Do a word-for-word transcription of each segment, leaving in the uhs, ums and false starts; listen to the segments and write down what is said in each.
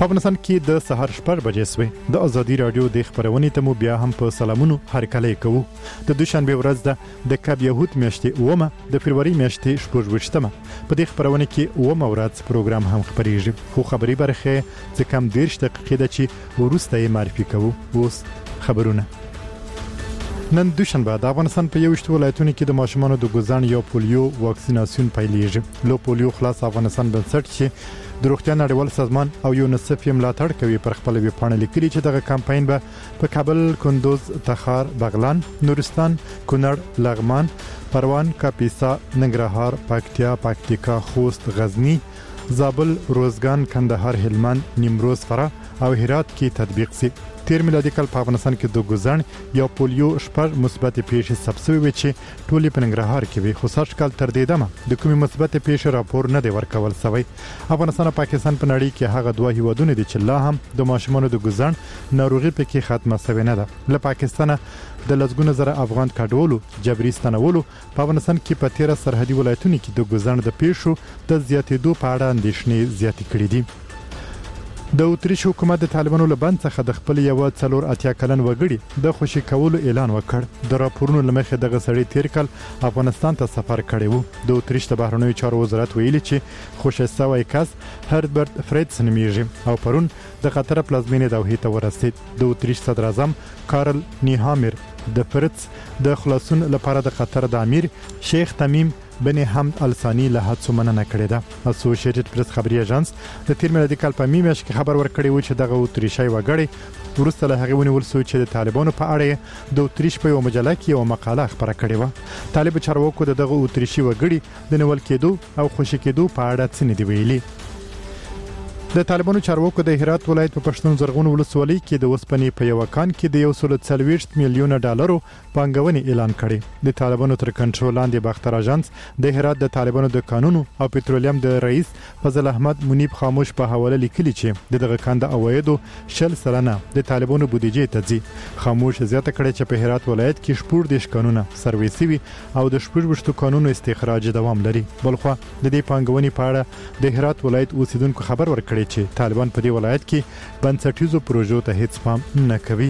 په افغانستان کې د سهار شپږ بجې سوې د ازادي رادیو د خبرونې ته مو بیا هم په سلامونو هرکلی کوو. د دوشنبه ورځ ده د کب یهود میاشتې اومه د فبروري میاشتې شپږویشتمه. په دې خبرونه کې اومه ورځ پروګرام هم خبرېږي، خو خبري برخه څه کم دېرش دقیقې ده چې وروسته یې معرفي کوو. اوس خبرونه. نن دوشنبه د افغانستان په یوشتو ولایتونو کې د ماشومانو د ګوزن یا پولیو واکسیناسیون پیلېږي. لو پولیو خلاص افغانستان بنسټ چې د روغتیا نړیوال سازمان او یونیسف یې ملاتړ کوي پر خپل ویبپاڼه لیکلي چې دغه کمپاین به په کابل، کندوز، تخار، بغلان، نورستان، کونړ، لغمان، پروان، کاپیسا، ننګرهار، پکتیا، پکتیکا، خوست، غزنی، زابل، روزګان، کندهار، هلمند، نیمروز، فراه او هرات کې تطبیق شي. تیر میلادي کال په افغانستان کې د ګوزن یا پولیو شپږ مثبت پیښې ثبت شوې وې چې ټولې په ننګرهار کې وي، خو سږ کال تر دې دمه د کومې مثبت پیښې راپور نه دی ورکول شوی. افغانستان او پاکستان په نړۍ کې هغه دوه هیوادونه دي چې لا هم د ماشومانو د ګوزن ناروغي پکې ختمه شوې نه ده. له پاکستانه د لسګونه زره افغان کډوالو جبري ستنولو په افغانستان کې په تیره سرحدي ولایتونو کې د ګوزن د پیښو د زیاتېدو په اړه اندېښنې زیاتې کړې دي. د اتریش حکومت د طالبانو له بند څخه د خپل یو څلور اتیا کلن وګړي د خوشي کولو اعلان وکړ. د راپورونو لمخې دغه سړی تیر کال افغانستان ته سفر کړی وو. د اتریش د بهرنیو چارو وزارت ویلي چې خوشي شوی کس هربرت فریدس نومیږي او پرون د قطر پلازمینې دوحې ته ورسید. د اتریش صدر اعظم کارل نیهامر د فریدس د خلاصون لپاره د قطر د امیر شیخ تمیم بن حمد الثانی له هڅو مننه کړې ده. اسوسییټډ پریس خبري اژانس د تیر میلادي کال په میاشت کې خبر ورکړی و چې دغه اتریشي وګړي وروسته له هغه ونیول شو چې د طالبانو په اړه د اتریش په یو مجله کې یو مقاله خبره کړې و. طالب چارواکو دغه اتریشي وګړي د نیول کېدو او خوشي کېدو په اړه څه نه دی ویلي. د طالبانو چارواکو د هرات ولایت په پښتون زرغون ولسوالۍ کې د وسپنې په یو کان کې د یو سل څلوېښت میلیونه ډالرو پانګونې اعلان کړي. د طالبانو تر کنټرول لاندې باختر اژانس د هرات د طالبانو د قانونو او پټرولیم د رئیس فضل احمد منیب خاموش په حواله لیکلي چې دغه کان د عوایدو شل سلنه د طالبانو بودیجې ته ځي. خاموش زیاته کړي چې په هرات ولایت کې شپږ دیش قانونه سرویسي وي او د شپږ قانونو استخراج دوام لري. بلخو د دې پانګونې په اړه د هرات ولایت اوسیدونکو خبر ورکړي چې طالبان په دې ولایت کې بنسټیزو پروژو ته هیڅ پام نه کوي.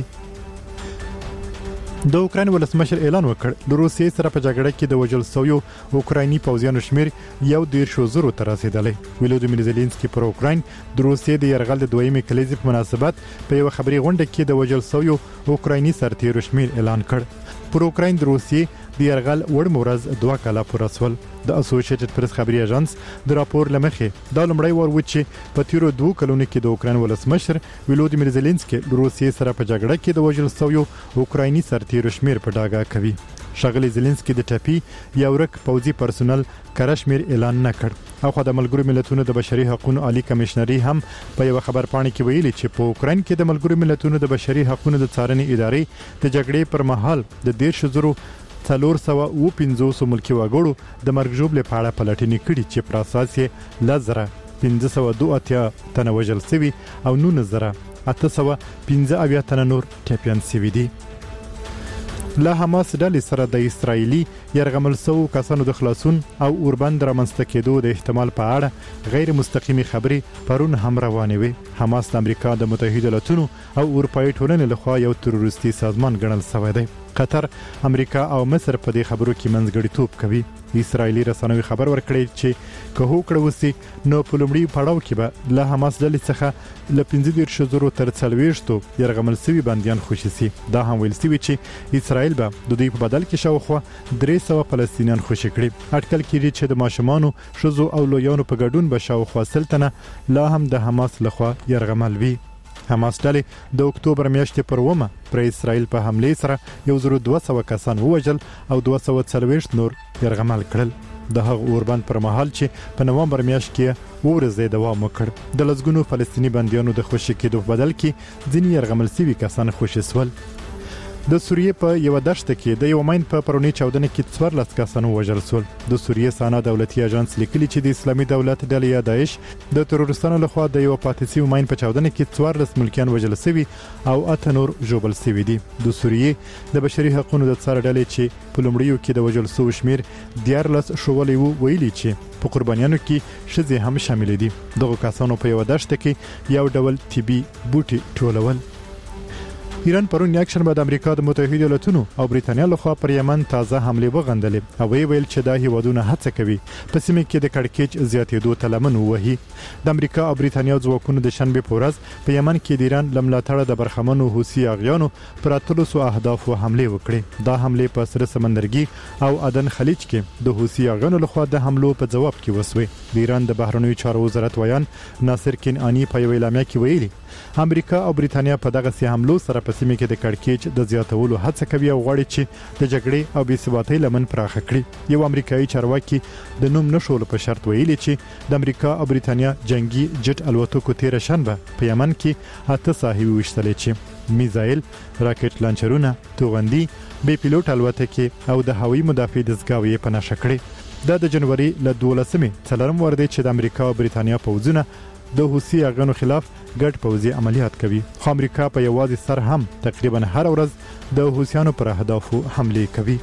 د اوکراین ولسمشر اعلان وکړ د روسیې سره په جګړه کې د وژل شویو اوکرایني پوځیانو شمیر یو دېرش زرو ته رسیدلی. ولودیمیر زيلنسکي پر اوکراین د روسیې د یرغل د دویمې کلیزې په مناسبت په یو خبري غونډه کې د وژل شویو اوکرایني سرتیرو شمیر اعلان کړ. پر اوکراین د روسیې د یرغل وړ مورز دوه کاله پوره شول. د اسوسییټډ پریس خبري اژانس د راپور لمخې دا لومړی وار و چې په تیرو دوه کلونو کې د اوکراین ولسمشر ولودیمیر زيلنسکي د روسیې سره په جګړه کې د وژل شویو اوکرایني سرتیرو شمیر په ډاګه کوي. شغلی زيلنسکي د ټپي یا ورک پوځي پرسونل کرشمیر اعلان نه کړ. او خو د ملګرو ملتونو د بشري حقوقو عالی کمشنري هم په یو خبر پاڼه کې ویلي چې په اوکراین کې د ملګرو ملتونو د بشري حقوقو د څارنې ادارې د جګړې پر مهال د دېرش زرو څلور سوه اوه پنځوس ملکي وګړو د مرګ ژوبلې په اړه پلټنې کړي چې پر اساس یې لزره پنځه سوه دوه اتیا تنه وژل شوي او نولس زره اته سوه پنځه اویا تنه نور ټپیان شوي دي. له حماس ډلې سره د اسرایلی یرغمل شوو کسانو د خلاصون او اوربند رامنځته کېدو د احتمال په اړه غیر مستقیمي خبرې پرون هم روانې وي. حماس د امریکا د متحده ایالاتونو او اروپایي ټولنې لخوا یو تروریستي سازمان ګڼل شوی دی. قطر، امریکا او مصر په دې خبرو کې منځګړیتوب کوي. اسرایلی رسنوي خبر ورکړي چې که هوکړه وسی نو په لومړي پړاو کې به له حماس ډلې څخه له پنځه دېرش زرو تر څلوېښتو یرغمل شوي بندیان خوشي شي. دا هم ویل شوي چې اسرائیل به د دوی په بدل کې شاوخوا درې سوه فلسطینیان خوشي کړي. اټکل کېږي چې د ماشومانو، ښځو او لویانو په ګډون به شاوخوا سل تنه لا هم د حماس لخوا یرغمل وي. حماس ډلې د اکتوبر میاشتې پر اوومه پر اسرائیل په حمله سره یو زر دوه سوه کسان ووژل او دوه سوه څلوېښت نور یرغمل کړل. د هغه اوربند پر مهال چې په نومبر میاشت کې ورځې دوام وکړ د لسګونو فلسطینی بندیانو د خوشي کېدو په بدل کې ځینې یرغمل شوي کسان خوشي شول. د سوریې په یو دشت کې د یو ماین په پرونی چاودنه کې څوارلس کسان وژل شول. د سوریې سانا دولتي اژانس لیکلي چې د اسلامي دولت ډلې داعش د ترورستانو لخوا د یو پاتې ماین په چاودنه کې څوارلس ملکیان وژل شوي او اته نور ژوبل شوي دي. د سوریې د بشري حقوقو د څار ډلې چې په لومړیو کې د وژل شوو شمیر دیارلس شولې وو ویلي چې په قربانیانو کې ښځې هم شامل دي. دغه کسانو په یو دشت کې یو ډول طبي بوټي ټولول. ایران پرون یکشنبه بعد امریکا د متحده ایالاتونو او بریتانیا لخوا پر یمن تازه حمله وغندلې او ویل چې دا هیوادونه هڅه کوي په سیمه کې د کړکېچ زیاتېدو تلمن ووهي. د امریکا او بریتانیا ځواکونو د شنبه په ورځ په یمن کې د ایران لملاتړ د برخمنو حوثي اغیانو پر اتلو سو اهدافو حمله وکړې. دا حمله په سره سمندرګي او عدن خلیج کې د حوثي اغیانو لخوا د حملو په جواب کې وسوي. د ایران د بهرنیو چارو وزارت ویان ناصر کنعانی په یو اعلامیه کې ویلي امریکا او بریتانیا په دغه سي حملو سره په سیمه کې د کړکېچ د زیاتولو هڅه کوي او غواړي چې د جګړې او بې ثباتۍ لمن پراخه کړي. یو امریکایي چارواکي د نوم نشول په شرط ویلي چې د امریکا او بریتانیا جنگي جټ الوتکو تیر شنبه په یمن کې اته ساحوي وشتلې چې میزایل، راکټ لانچرونه، توغندي، بې پیلوټ الوتکې او د هوایي مدافع دستګاوې په نشه کړې. دا د جنوري ل دولسمې څلورم ور دی چې د امریکا او بریتانیا پوځونه د حوثي اغیانو خلاف ګډ پوځي عملیات کوي. خو امریکا په یوازې سر هم تقریبا هر ورځ د حوثیانو پر اهدافو حمله کوي.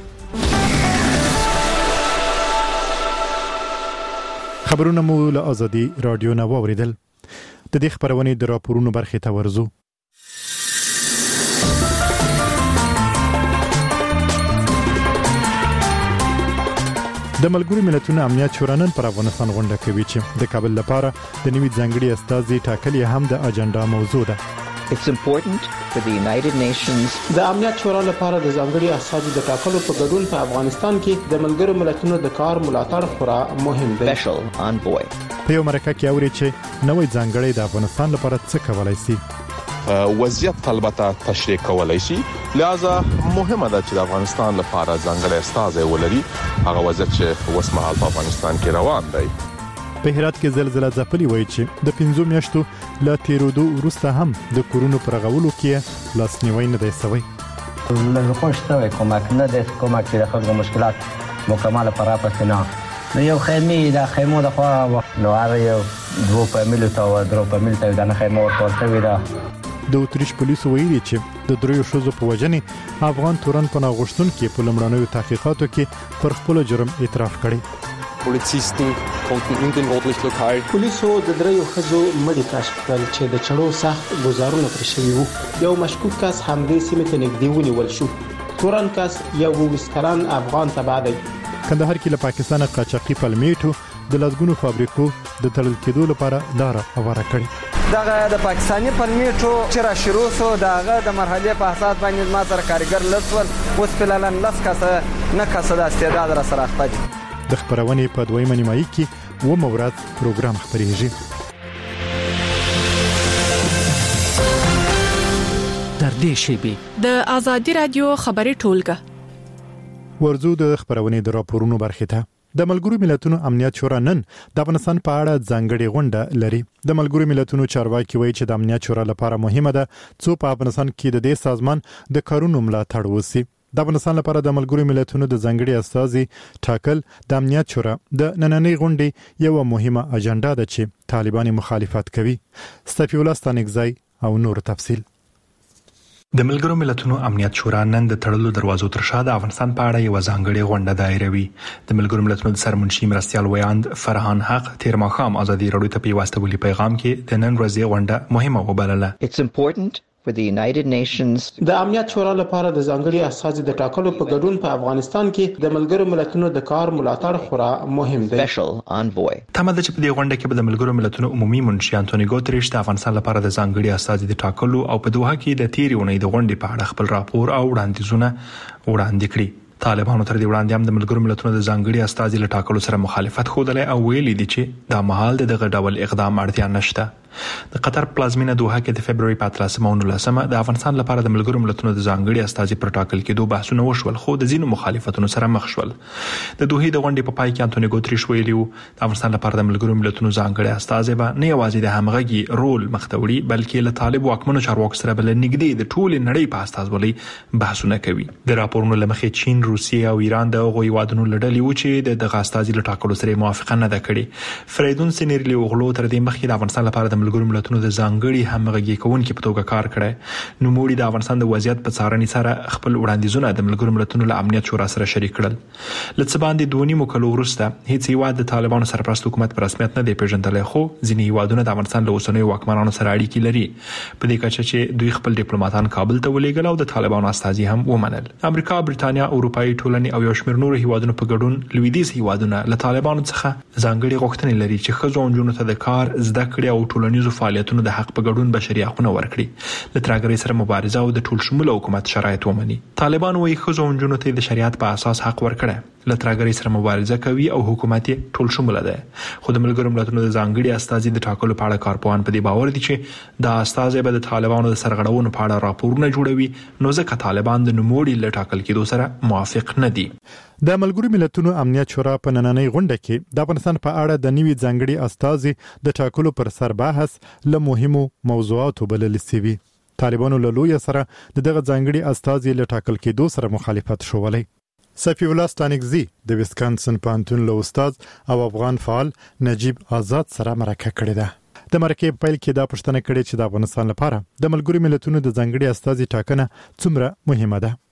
خبرونه مو له آزادي رادیو نه واوریدل. د دې خبرونې د راپورونو برخې ته ورزو. د ملګرو ملتونو امنیت شورا نن پر افغانستان غونډه کوي چې د کابل لپاره د نوي ځانګړي استازي ټاکل هم د اجنډا موضوع ده. It's important for the United Nations. د امنیت شورا لپاره د ځانګړي استازي د ټاکلو په ګډون په افغانستان کې د ملګرو ملتونو د کار ملاتړ خورا مهم دی. Special envoy. په یو مرکه کې اوري چې نوې ځانګړي د افغانستان لپاره څه کولای شي. وضعیت البته تشریح کولای شي، لہذا مهمه ده چې د افغانستان لپاره ځانګړي استازي ولري. هغه وضعیت چې وسمحال په افغانستان کې روان دی. په هرات کې زلزلہ ځپلې وایي چې د پنځو میاشتو لا تیرودو وروسته هم د کورونو پر غولو کې لاسنیوي نه دی شوی. له خوشته کومک نه د کومک د خلکو مشکلات مکمل پر اپسنه نو یو خیمه د خیمو د خوا نو هغه یو دوه فامیل ته او درو فامیل ته د خیمه ورته ویدا. د اتریش پولیسو ویلي چې د دریو شوزو په وجنې افغان تورن په ناغښتون کې په لمړنیو تحقیقاتو کې پر خپل جرم اعتراف کړی. Polizisten konnten in den Rotlichtlokal پولیسو د دریو خزو مړي کشف کړل چې د چړو سخت گزارونه پر شوی وو. یو مشکوک کس همدې سیمې ته نږدې ونیول شو. تورن کس یو وسکران افغان تبع دی. کندهار کې له پاکستان قاچاقي پلمیټو د لازګونو فابریکو د تړل کېدو لپاره لار هواره کړې. دغه د پاکستاني پلمیټو چې را شروع شو دغه د مرحله په اساس باندې ما سره کارګر لسول اوس فلالن لس کسه نه کسه د استعداد را سره خپل. د خبرونې په دویمه نیمایي کې و مورات پروګرام خبريږي. تر دې شیبي د آزادي رادیو خبري ټولګه ورزو د خبرونې د راپورونو برخه ته. د ملګرو ملتونو امنیت شورا نن د افغانستان په اړه ځانګړي غونډه لري. د ملګرو ملتونو چارواکي وایي چې د امنیت شورا لپاره مهمه ده چې په افغانستان کې د دې سازمان د کارونو ملاتړ وشي. د افغانستان لپاره د ملګرو ملتونو د ځانګړي استازي ټاکل د امنیت شورا د نننۍ غونډې یو مهمه اجنډا ده چې طالبان مخالفت کوي. صفی الله ستانګزای او نور تفصیل. د ملګرو ملتونو امنیت شورا نن د تړلو دروازو تر شا د افغانستان په اړه یو ځانګړي غونډه دایروي. د ملګرو ملتونو د سرمنشي مرستيال ویاند فرحان حق تیر ماښام آزادي رادیو ته په واسطه پیغام کې د نن ورځې غونډه مهمه وبلله. It's important for the United Nations. د امنیت شورا لپاره د ځانګړي استازي د ټاکلو په ګډون په افغانستان کې د ملګرو ملتونو د کار ملاتړ خورا مهم دی. Special envoy. تمه ده چې په دې غونډه کې به د ملګرو ملتونو عمومي منشي انټونی ګوتریش د افغانستان لپاره د ځانګړي استازي د ټاکلو او په دوحه کې د تیرې اونۍ د غونډې په اړه خپل راپور او وړاندیزونه وړاندې کړي. طالبانو تر دې وړاندې هم د ملګرو ملتونو د ځانګړي استازي له ټاکلو سره مخالفت خوده او ویلي دي چې دا مهال دغه ډول اقدام اړتیا نشته. د قطر پلازمینه دوحه کې د فبرवरी په اتلسمه او نولسمه د افغانستان لپاره د ملګرو ملتونو د ځانګړي استازي پر ټاکل کېدو بحثونه وشول، خو د ځینو مخالفتونو سره مخ شول. د دوحې د غونډې په پای کې انټونی ګوتریش ویلي و د افغانستان لپاره د ملګرو ملتونو ځانګړي استازي به نه یوازې د همغږي رول مخته وړي بلکې له طالب واکمنو چارواکو سره بل نږدې د ټول نړۍ په استازولۍ بحثونه کوي. د راپورونو لمخې چین، روسیې او ایران د هغوی وادونو لړلې و چې د دغه استازي له ټاکلو سره موافقه نه ده کړې. فریدون سینیرلی اوغلو تر دې مخکې د افغانستان لپاره د ملګرو ملتونو د ځانګړي همغږي کوونکي په توګه کار کړی. نو موږ د افغانستان د وضعیت په څارنې سره خپل وړاندیزونه د ملګرو ملتونو له امنیت شورا سره شریک کړل. لڅ باندې دوه نیمو کلو وروسته هیڅ هیواد د طالبانو سرپرست حکومت پر رسمیت نه دی پیژندلی، خو ځینې هیوادونه د افغانستان له اوسنیو واکمنانو سره اړیکې لري، په دې کچه چې دوی خپل ډیپلوماټان کابل ته ولېږل او د طالبانو استازي هم ومنل. امریکا، برېټانیا، اروپایي ټولنې او یو شمېر نورو هیوادونو په ګډون لویدیځ هیوادونه له طالبانو څخه ځانګړي غوښتنې لري چې ښځو او نجونو ته د کار، زده کړې او ټولنیزو فعالیتونو د حق په ګډون بشري حقونه ورکړي، له ترهګرۍ سره مبارزه او د ټول شموله حکومت شرایط ومني. طالبان وايي ښځو او نجونو ته د شریعت په اساس حق ورکړي، له ترهګرۍ سره مبارزه کوي او حکومت یې ټول شموله ده. خو د ملګرو ملتونو د ځانګړي استازي د ټاکلو په اړه کارپوهان په دې باور دي چې دا استازي به د طالبانو د سرغړونو په اړه راپورونه جوړوي، نو ځکه طالبان د نوموړي له ټاکل کېدو سره موافق نه دي. د ملګرو ملتونو امنیت شورا په نننۍ غونډه کې د افغانستان په اړه د نوي ځانګړي استازي د ټاکلو پر سر بحث له مهمو موضوعاتو بلل شوی. طالبانو له لوی سره دغه ځانګړي استازي له ټاکل کېدو سره مخالفت شولای. صفی الله ستانکزی د ویسکانسن پانتون له استاد او افغان فعال نجیب آزاد سره مرکه کړې ده. د مرکې په پیل کې دا پوښتنه کړې چې د افغانستان لپاره د ملګرو ملتونو د ځانګړي استازي ټاکنه څومره مهمه ده.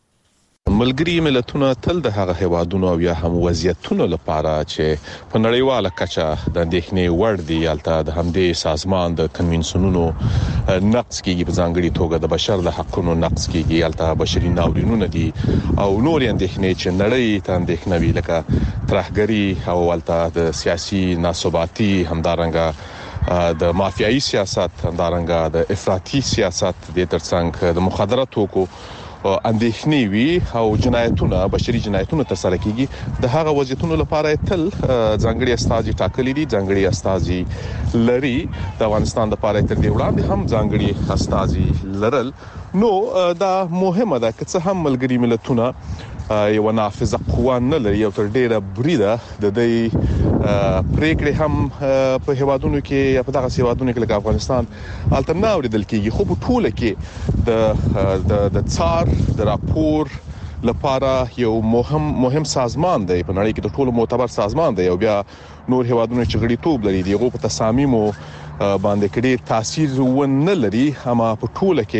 ملګری ملتونه تل د هغه هیوادونو او یا هم وضعیتونو لپاره چې په نړیواله کچه د اندېښنې وړ دي یالته د همدې سازمان د کنوینسیونونو نقض کیږي، په ځانګړي توګه د بشر د حقوقو نقض کیږي، یالته بشري ناورینونه دي او نور اندېښنې چې نړۍ ته اندېښنه وی لکه ترهګري او یالته د سیاسي ناثباتي، همدارنګه د مافیایي سیاست، همدارنګه د افراطي سیاست، د ترڅنګ د مخدره توکو اندېښنې وی او جنایتونه، بشري جنایتونه ترسره کیږي. د هغه وضعیتونو لپاره تل ځانګړي استازي ټاکلي دي، ځانګړي استازي لري. د افغانستان لپاره تر دې وړاندې هم ځانګړي استازي لرل، نو دا مهمه ده چې هم ملګري ملتونه یو نافذه قوه نه لري او تر ډیره بریده د دې پریکړې هم په هیوادونو کې یا په دغه هیوادونو کې لکه افغانستان الټرناټیو اوریدل کېږي، خو په ټوله کې د د څار د راپور لپاره یو مهم مهم سازمان دی، په نړۍ کې د ټولو معتبر سازمان دی او بیا نور هیوادونو چې غړیتوب لري دغه په تصامیمو باندې کړي تاثیر ونه لري، اما په ټوله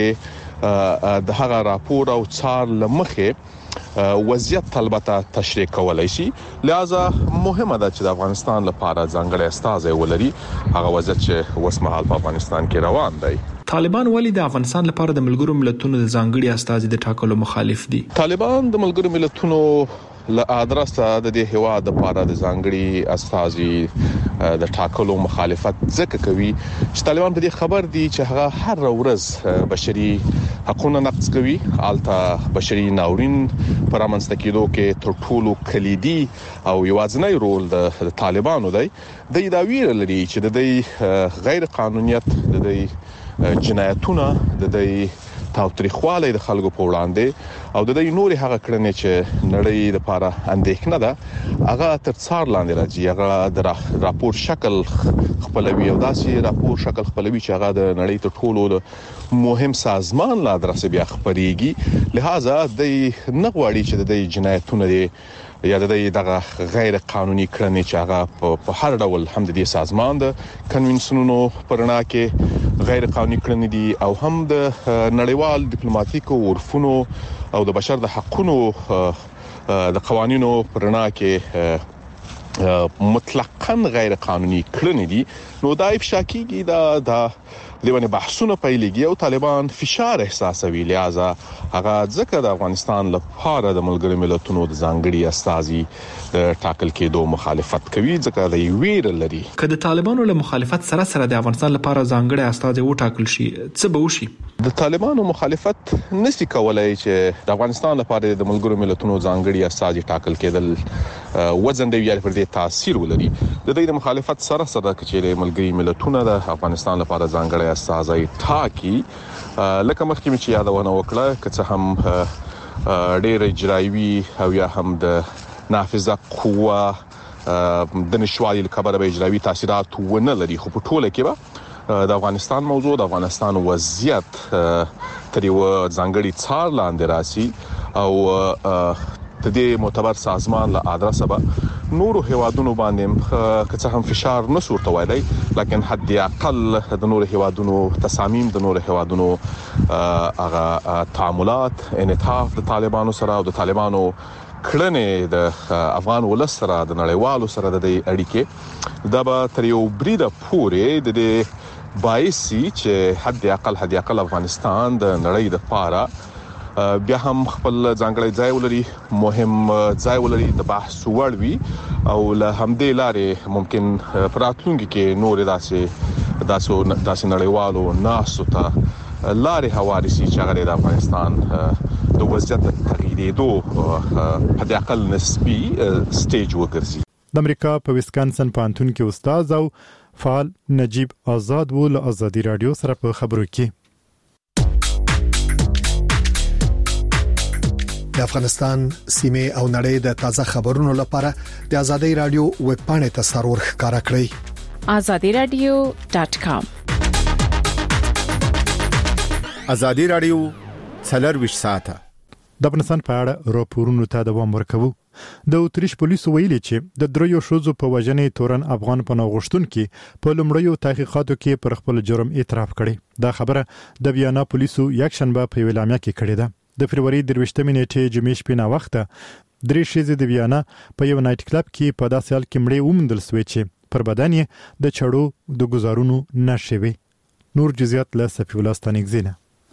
کې د هغه راپور او څار لمخې وضعیت البته تشریح کولای شي. لہذا مهمه ده چې د افغانستان لپاره ځانګړي استازي ولري، هغه وضعیت چې وسمحال په افغانستان کې روان دی. طالبان ولې د افغانستان لپاره د ملګرو ملتونو د ځانګړي استازي د ټاکلو مخالف دي؟ طالبان د ملګرو ملتونو له ادرسه د دې هواد لپاره د ځانګړي استازي د ټاکلو مخالفت ځکه کوي چې طالبان په دې خبر دي چې هغه هر ورځ بشري حقوقونه نقض کوي، البته بشري ناورین پر امنځته کېدو کې تر ټولو کلیدي او یوازینی رول د طالبانو دی. د دا ویل لري چې د دې غیر قانونیت، د دې جنایتونه، د دې تاوتریخوالی د خلکو په وړاندې او د دې نوري هغه کړنې چې نړۍ لپاره اندېښنه ده هغه تر څار لاندې راځي، هغه د راپور شکل خپلوي او داسې راپور شکل خپلوي چې هغه د نړۍ ته ټولو مهم سازمان لا درسه بیا خبريږي. لہذا د نغواړي چې د دې جنایتونه دي یا د دغه غیر قانوني کړنې چې هغه په هر ډول هم د دې سازمان د کنوینسیونونو پرنا کې غیر قانوني کړنې دي او هم د نړیوال ډیپلوماټیکو عرفونو او د بشر د حقوقو د قوانینو پرنا کې مطلقاً غیر قانوني کړنې دي. نو دا افشا کیږي دا د دیوانه بحثونه پیلېږي او طالبان فشار احساسوي. لہذا هغه ځکه د افغانستان لپاره د ملګرو ملتونو د ځانګړي استازي د ټاکل کېدو مخالفت کوي، ځکه د ویر لري. که د طالبانو له مخالفت سره سره د افغانستان لپاره ځانګړي استازي و ټاکل شي څه به وشي؟ د طالبانو مخالفت نسی کولای چې د افغانستان لپاره د ملګرو ملتونو ځانګړي استازي ټاکل کېدل وزن دی یاري پر دې تاثیر ولري. د دې د مخالفت سره سره چې ملګري ملتونه د افغانستان لپاره ځانګړي استازي ټاکي لکه مخکې چې یادونه وکړه که څه هم ډېر اجرایي او یا هم د نافذه قوه د نشوالي لپاره به اجرایي تاثیرات ونه لري. خو په ټوله کې به د افغانستان موضوع د افغانستان وضعیت تر یو ځانګړي څار لاندې راسي او د دې معتبر سازمان له ادرسه به نورو هیوادونو باندې که څه هم فشار نه صورت وایي لکن حد اقل د نورو هیوادونو تصامیم د نورو هیوادونو هغه تعاملات انعطاف د طالبانو سره او د طالبانو کړنې د افغان ولس سره د نړیوالو سره د اړیکې دا به تر یو بریده پورې د دې باعثي چې حد اقل حد اقل افغانستان د نړۍ د پاره بیا هم خپل ځانګړی ځای ولري مهم ځای ولري د بحث وړ وي او له همدې لارې ممکن پراتلونکي کې نور داسې داسې داسې نړیوالو ناسو ته لارې هواري سي چې هغه د افغانستان د وضعیت تغییرېدو حد اقل نسبي سټیج وګرځي. د امریکا په ویسکانسن پانتون کې استاد او فعال نجیب آزاد ول ازادي رادیو سره په خبرو کې د افغانستان سیمه او نړۍ د تازه خبرونو لپاره د ازادي رادیو ویب پاڼه ته سرور ښکارا کړئ azadi radio dot com. ازادي رادیو څلور ساعته د افغانستان په اړه راپورونو ته دوام ورکوي. د اتریش پولیسو ویلي چې د دریو شوزو په وجنې تورن افغان پناه غوښتونکو په لومړیو تحقیقاتو کې پر خپل جرم اعتراف کړي. دا خبره د ویانا پولیسو یک شنبه په ویلامیا کې کړې ده. د فروری درویشتمې نیټې جمعې شپې نا وخته درې شېزې د ویانا په یو نایټ کلب کې په داسې حال کې مړې ومندل سوې چې پر بدن یې د چړو د گزارونو نشوي. نور جزئیات له صفی الله ستانګزینه.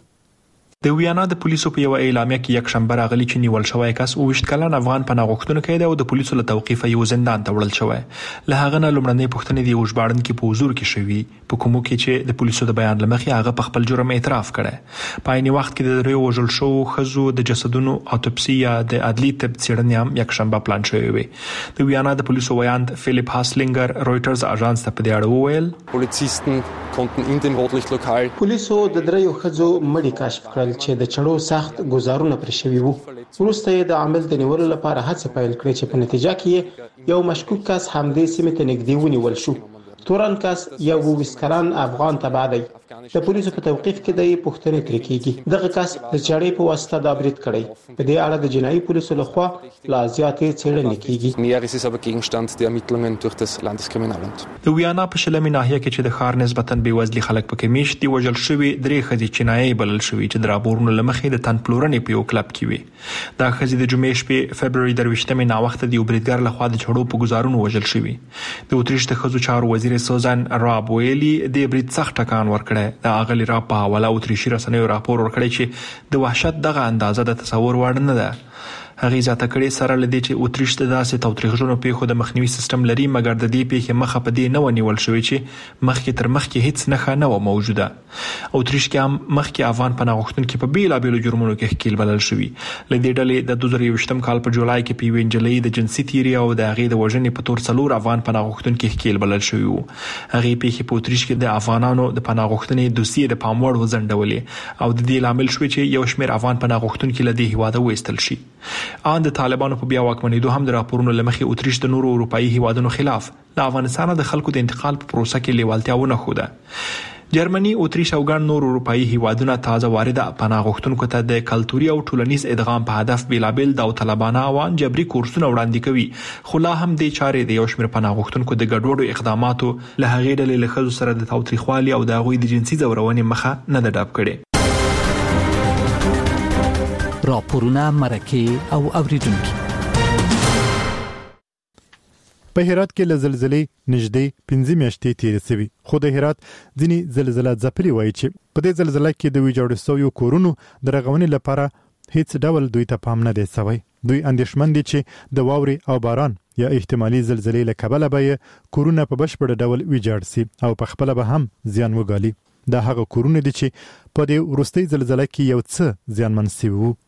د ویانا د پولیسو په یو اعلامیه کې یک شنبه راغلی چې نیول شوی کس اوویشت کلن افغان پناه غوښتونکی دی او د پولیسو له توقیف یو زندان ته وړل شوی. له هغه نه لومړنۍ پوښتنې د یو ژباړونکي په حضور کې شوې په کومو کې چې د پولیسو د بیان لمخې هغه په خپل جرم اعتراف کړی. په عین وخت کې د دریو وژل شوو ښځو د جسدونو اتوپسي یا د عدلي طب څېړنې هم یک شنبه پلان شوې وي. د ویانا د پولیسو ویاند فلیپ هاسلینګر رويټرز اژانس ته په دې اړه وویل پولیسستان konnten in dem Rotlichtlokal پولیسو د دریو ښځو مړي کشف کړل چې د چړو سخت گزارونه پر شوي وو. وروسته یې د عامل د نیولو لپاره هڅه پیل کړې چې په نتیجه کې یو مشکوک کس همدې سیمې ته نږدې ونیول شو. تورن کس یو وسکران افغان تبع دی. د پولیسو په توقیف کې د پوښتنې ترې کېږي. دغه کس د چړې په واسطه دا برید کړی. په دې اړه د جنایي پولیسو لخوا لا زیاتې څېړنې کېږي. Mehr ist es aber Gegenstand der Ermittlungen durch das Landeskriminalamt. د ویانا په شلمې ناحیه کې چې د ښار نسبتاً بېوزلي خلک پکې میشت دي وژل شوي درې ښځې چینایي بلل شوي چې د راپورونو له مخې د تن پلورنې په یو کلب کې وي. دا ښځې د جمعې شپې فبروري درویشتمې ناوخته د یو بریدګر لخوا د چړو په ګزارونو وژل شوي. د اتریش د ښځو چارو وزیر سوزان راب ویلي د برید سخت ټکان ورکړی. د اغلی راب په حواله اتریشي رسنیو راپور ورکړی چې د وحشت دغه اندازه د تصور وړ نه ده. هغه ذاته کړي سره لدی چې اتریش د داسې توتریخونو پیښو د مخنیوي سیستم لري مګر د دې پیښې مخه په دې نه ونیول شوې چې مخکې تر مخکې هیڅ نه نه و موجوده. اتریش کې هم مخکې افغان پناه غوښتونکي په بیلابیلو جرمونو کې ښکیل بلل شوي. لدې ډلې د دوه زره یوویشتم کال په جولای کې په یوې نجلۍ د جنسي تیري او د هغې د وژنې په تور څلور افغان پناه غوښتونکي ښکیل بلل شوي وو. هغې پیښې په اتریش کې د افغانانو د پناه غوښتنې دوسیې د پام وړ وځنډولې او د دې لامل شوې چې یو شمېر افغان پناه غوښتونکي له دې هیواده وایستل شي. ان د طالبانو په بیا واکمنېدو هم د راپورونو لمخې اتریش د نورو اروپایي هیوادونو خلاف د افغانستان د خلکو د انتقال په پروسه کې لیوالتیا ونه ښوده. جرمني، اتریش او ګڼ نور اروپایي هیوادونه تازه وارده پناه غوښتونکو ته د کلتوري او ټولنیز ادغام په هدف بیلابیل داوطلبانه او جبري کورسونه وړاندې کوي. خو لا هم دې چارې د یو شمېر پناه غوښتونکو د ګډوډو اقداماتو له هغې ډلې له ښځو سره د تاوتریخوالي او د هغوی د جنسي ځورونې مخه نه ده ډب کړې. راپورونه مرکه او اوریدونکي. په هرات کې له زلزلې نږدې پنځه میاشتې تیرې شوې خو د هرات ځینې زلزله ځپلي وایي چې په دې زلزله کې د ویجاړو شویو کورونو د رغونې لپاره هیڅ ډول دوی ته پام نه دی شوی. دوی اندېښمن دي چې د واورې او باران یا احتمالي زلزلې له کبله به کورونه په بشپړ ډول ویجاړ شي او په خپله به هم زیان وګالي. دا هغه کورونه دي چې په دې وروستۍ زلزلې کې یو څه زیانمن شوي وو.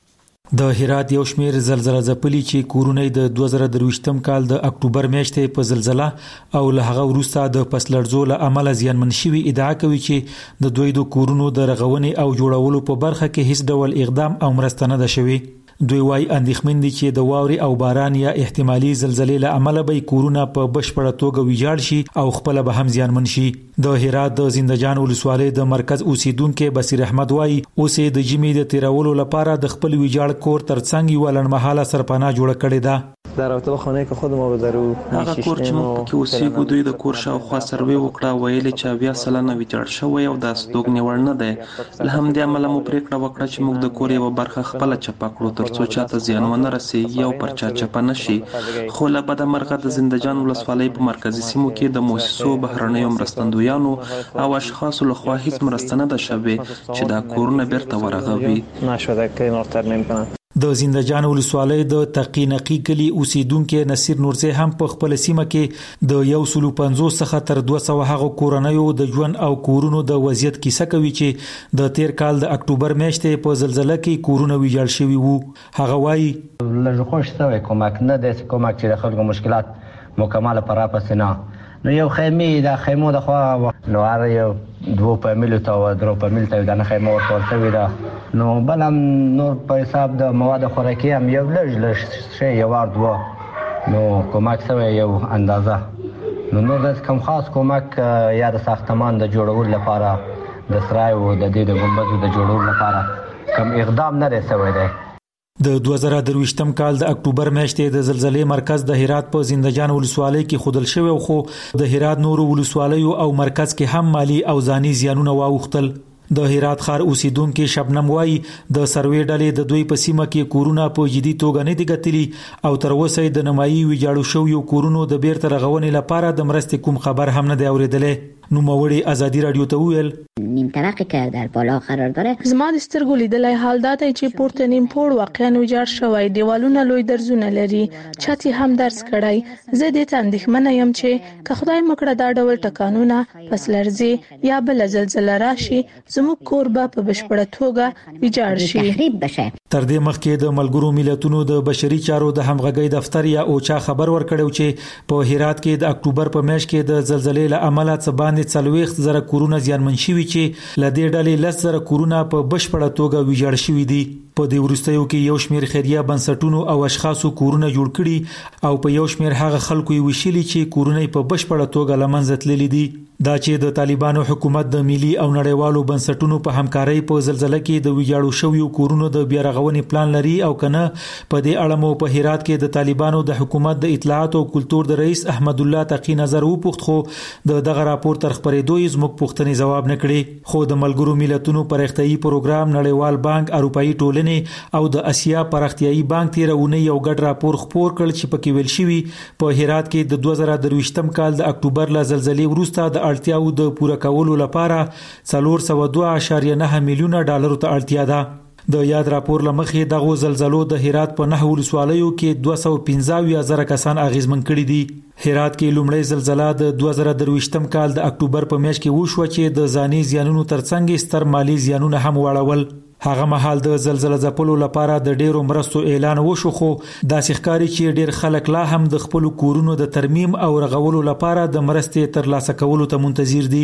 د هرات یو شمیر زلزلہ ځپلي چې کورونه د دوه زره درویشتم کال د اکتوبر میاشتې په زلزلہ او له هغه وروسته د پسلړزو له امله زیانمن شوي ادعا کوي چې د دوی د کورونو د رغونې او جوړولو په برخه کې هیڅ ډول اقدام او مرسته نه ده شوې. دوی وايي اندېښمن دي چې د واورې او باران یا احتمالي زلزلې له امله به کورونه په بشپړه توګه ویجاړ شي او خپل به هم زیانمن شي. د هرات د زندهجان ولسوالۍ د مرکز اوسیدونکو بصیر احمد وايي اوس د جمی د تیرولو لپاره د خپل ویجاړ کور ترڅنګ یو لړمحاله سرپناه جوړ کړې ده. در رابطه با خانه که خودم آبادرو هغه کور چې موږ پکې اوسېږو دوی د کور شاوخوا سروې وکړه، ویلې چې اویا سلنه ویجاړ شوی او دا ستوګنې وړ نه دی. له همدې امله مو پرېکړه وکړه چې موږ د کور یوه برخه خپله چپه کړو ترڅو چاته زیان ونه رسېږي او پر چا چپه نه شي. خو له بده مرغه د زندهجان ولسوالۍ په مرکزي سیمو کې د موسسو بهرنیو مرستندویانو او اشخاصو لخوا هیڅ مرسته نه ده شوې چې دا کورونه بیرته ورغوي. نشده که نارتر نمی‌کنن. د زندهجان ولسوالۍ د تقی نقی کلی اوسیدونکو نصیر نورزی هم په خپل سیمه کې د یو سلو پنځوس څخه تر دوه سوه هغه کورنیو د ژوند او کورونو د وضعیت کیسه کوي چې د تیر کال د اکتوبر میاشتې په زلزلہ کې کورونه ویجاړ شوي وو. هغه وایي لږ خوش شوی کومک نه دی کومک چې د خلکو مشکلات مکمل پر راپسې نه نو یو خیمې د خیمو د خوا نو هر یو دوه فامیلو ته او درو فامیل ته د خیمه ورکول شوې ده. نو بل هم نور په حساب د مواد خوراکي هم یو لږ لږ شی یو ور دوه نو کومک شوی یو اندازه. نو نور د کوم خاص کومک یا د ساختمان د جوړولو لپاره د سرایو د دې د ګمبدو د جوړولو لپاره کوم اقدام نه دی شوی دی. د دوه زره درویشتم کال د اکتوبر میاشتې د زلزلې مرکز د هرات په زندهجان ولسوالۍ کې خودل شوی خو د هرات نورو ولسوالیو او مرکز کې هم مالی او ځاني زیانونه واوښتل. د هرات ښار اوسیدونکو شبنم وايي د سروې ډلې د دوی په سیمه کې کورونه په جدي توګه نه دي ګټلي او تر اوسه د نمایي ویجاړو شویو کورونو د بیرته رغونې لپاره د مرستې کوم خبر هم نه دی اورېدلی. نوموړي ازادي رادیو ته وویل نیم طبقه که در بالا قرار داره. زما د سترګو لیدلای حال دا دی چې پورته نیم پوړ واقعا ویجاړ شوی، دیوالونه لوی درزونه لري، چت هم درز کړی. زه دې ته اندېښمنه یم چې که خدای مکړه دا ډول ټکانونه پسلرزي یا بل زلزلہ راشي زموږ کور به په بشپړه توګه ویجاړ شي. تخریب بشه. تر دې مخکې د ملګرو ملتونو د بشري چارو د همغږۍ دفتر یا اوچا خبر ورکړو چې په هرات کې د اکتوبر په میاشت کې د زلزلې له امله څه باندې څلوېښت زره کورونه زیانمن شوي چې له دې ډلې لس زره کورونه په بشپړه توګه ویجاړ شوي دي. په دې وروستیو کې یو شمیر خیریه بنسټونو او اشخاصو کورونه جوړ کړي او په یو شمیر هغه خلکو یې وشلي چې کورونه په بشپړه توګه له منځه تللي دي. دا چې د طالبانو حکومت د ملي او نړیوالو بنسټونو په همکارۍ په زلزلہ کې د ویجاړو شویو کورونو د بیا رغونې پلان لري او کنه په دې اړه مو په هرات کې د طالبانو د حکومت د اطلاعات او کلتور د رئیس احمد الله تقی نظر وپوښت خو د دغه راپور تر خبرېدو یې زموږ پوښتنې ځواب نه کړي. خو د ملګرو ملتونو پرختیايي پروګرام نړیوال بانک اروپאי ټولنې او د اسیا پرختیايي بانک تیرونه یو ګډ راپور خپور کړ چې پکې ویل شوی په هرات کې د دوه زره درویشتم کال د اکتوبر له زلزلې وروسته د اړتیاو د پوره کولو لپاره څلور سوه دوه اعشاریه نه میلیونه ډالرو ته اړتیا ده. د یاد راپور لمخې دغه زلزلو د هرات په نه ولسوالیو کې دوه سوه پنځه اویا زره کسان اغیزمن کړي دي. هرات کې لومړی زلزلہ د دوه زره درویشتم کال د اکتوبر په میاشت کې وشوه چې د ځاني زیانونو ترڅنګ ستر مالی زیانونه هم واړول. هغه مهال د زلزلہ ځپلو لپاره د ډیرو مرستو اعلان وشو خو داسې ښکاري چې ډیر خلک لا هم د خپل کورونو د ترمیم او رغولو لپاره د مرستې ترلاسه کولو ته منتظر دي.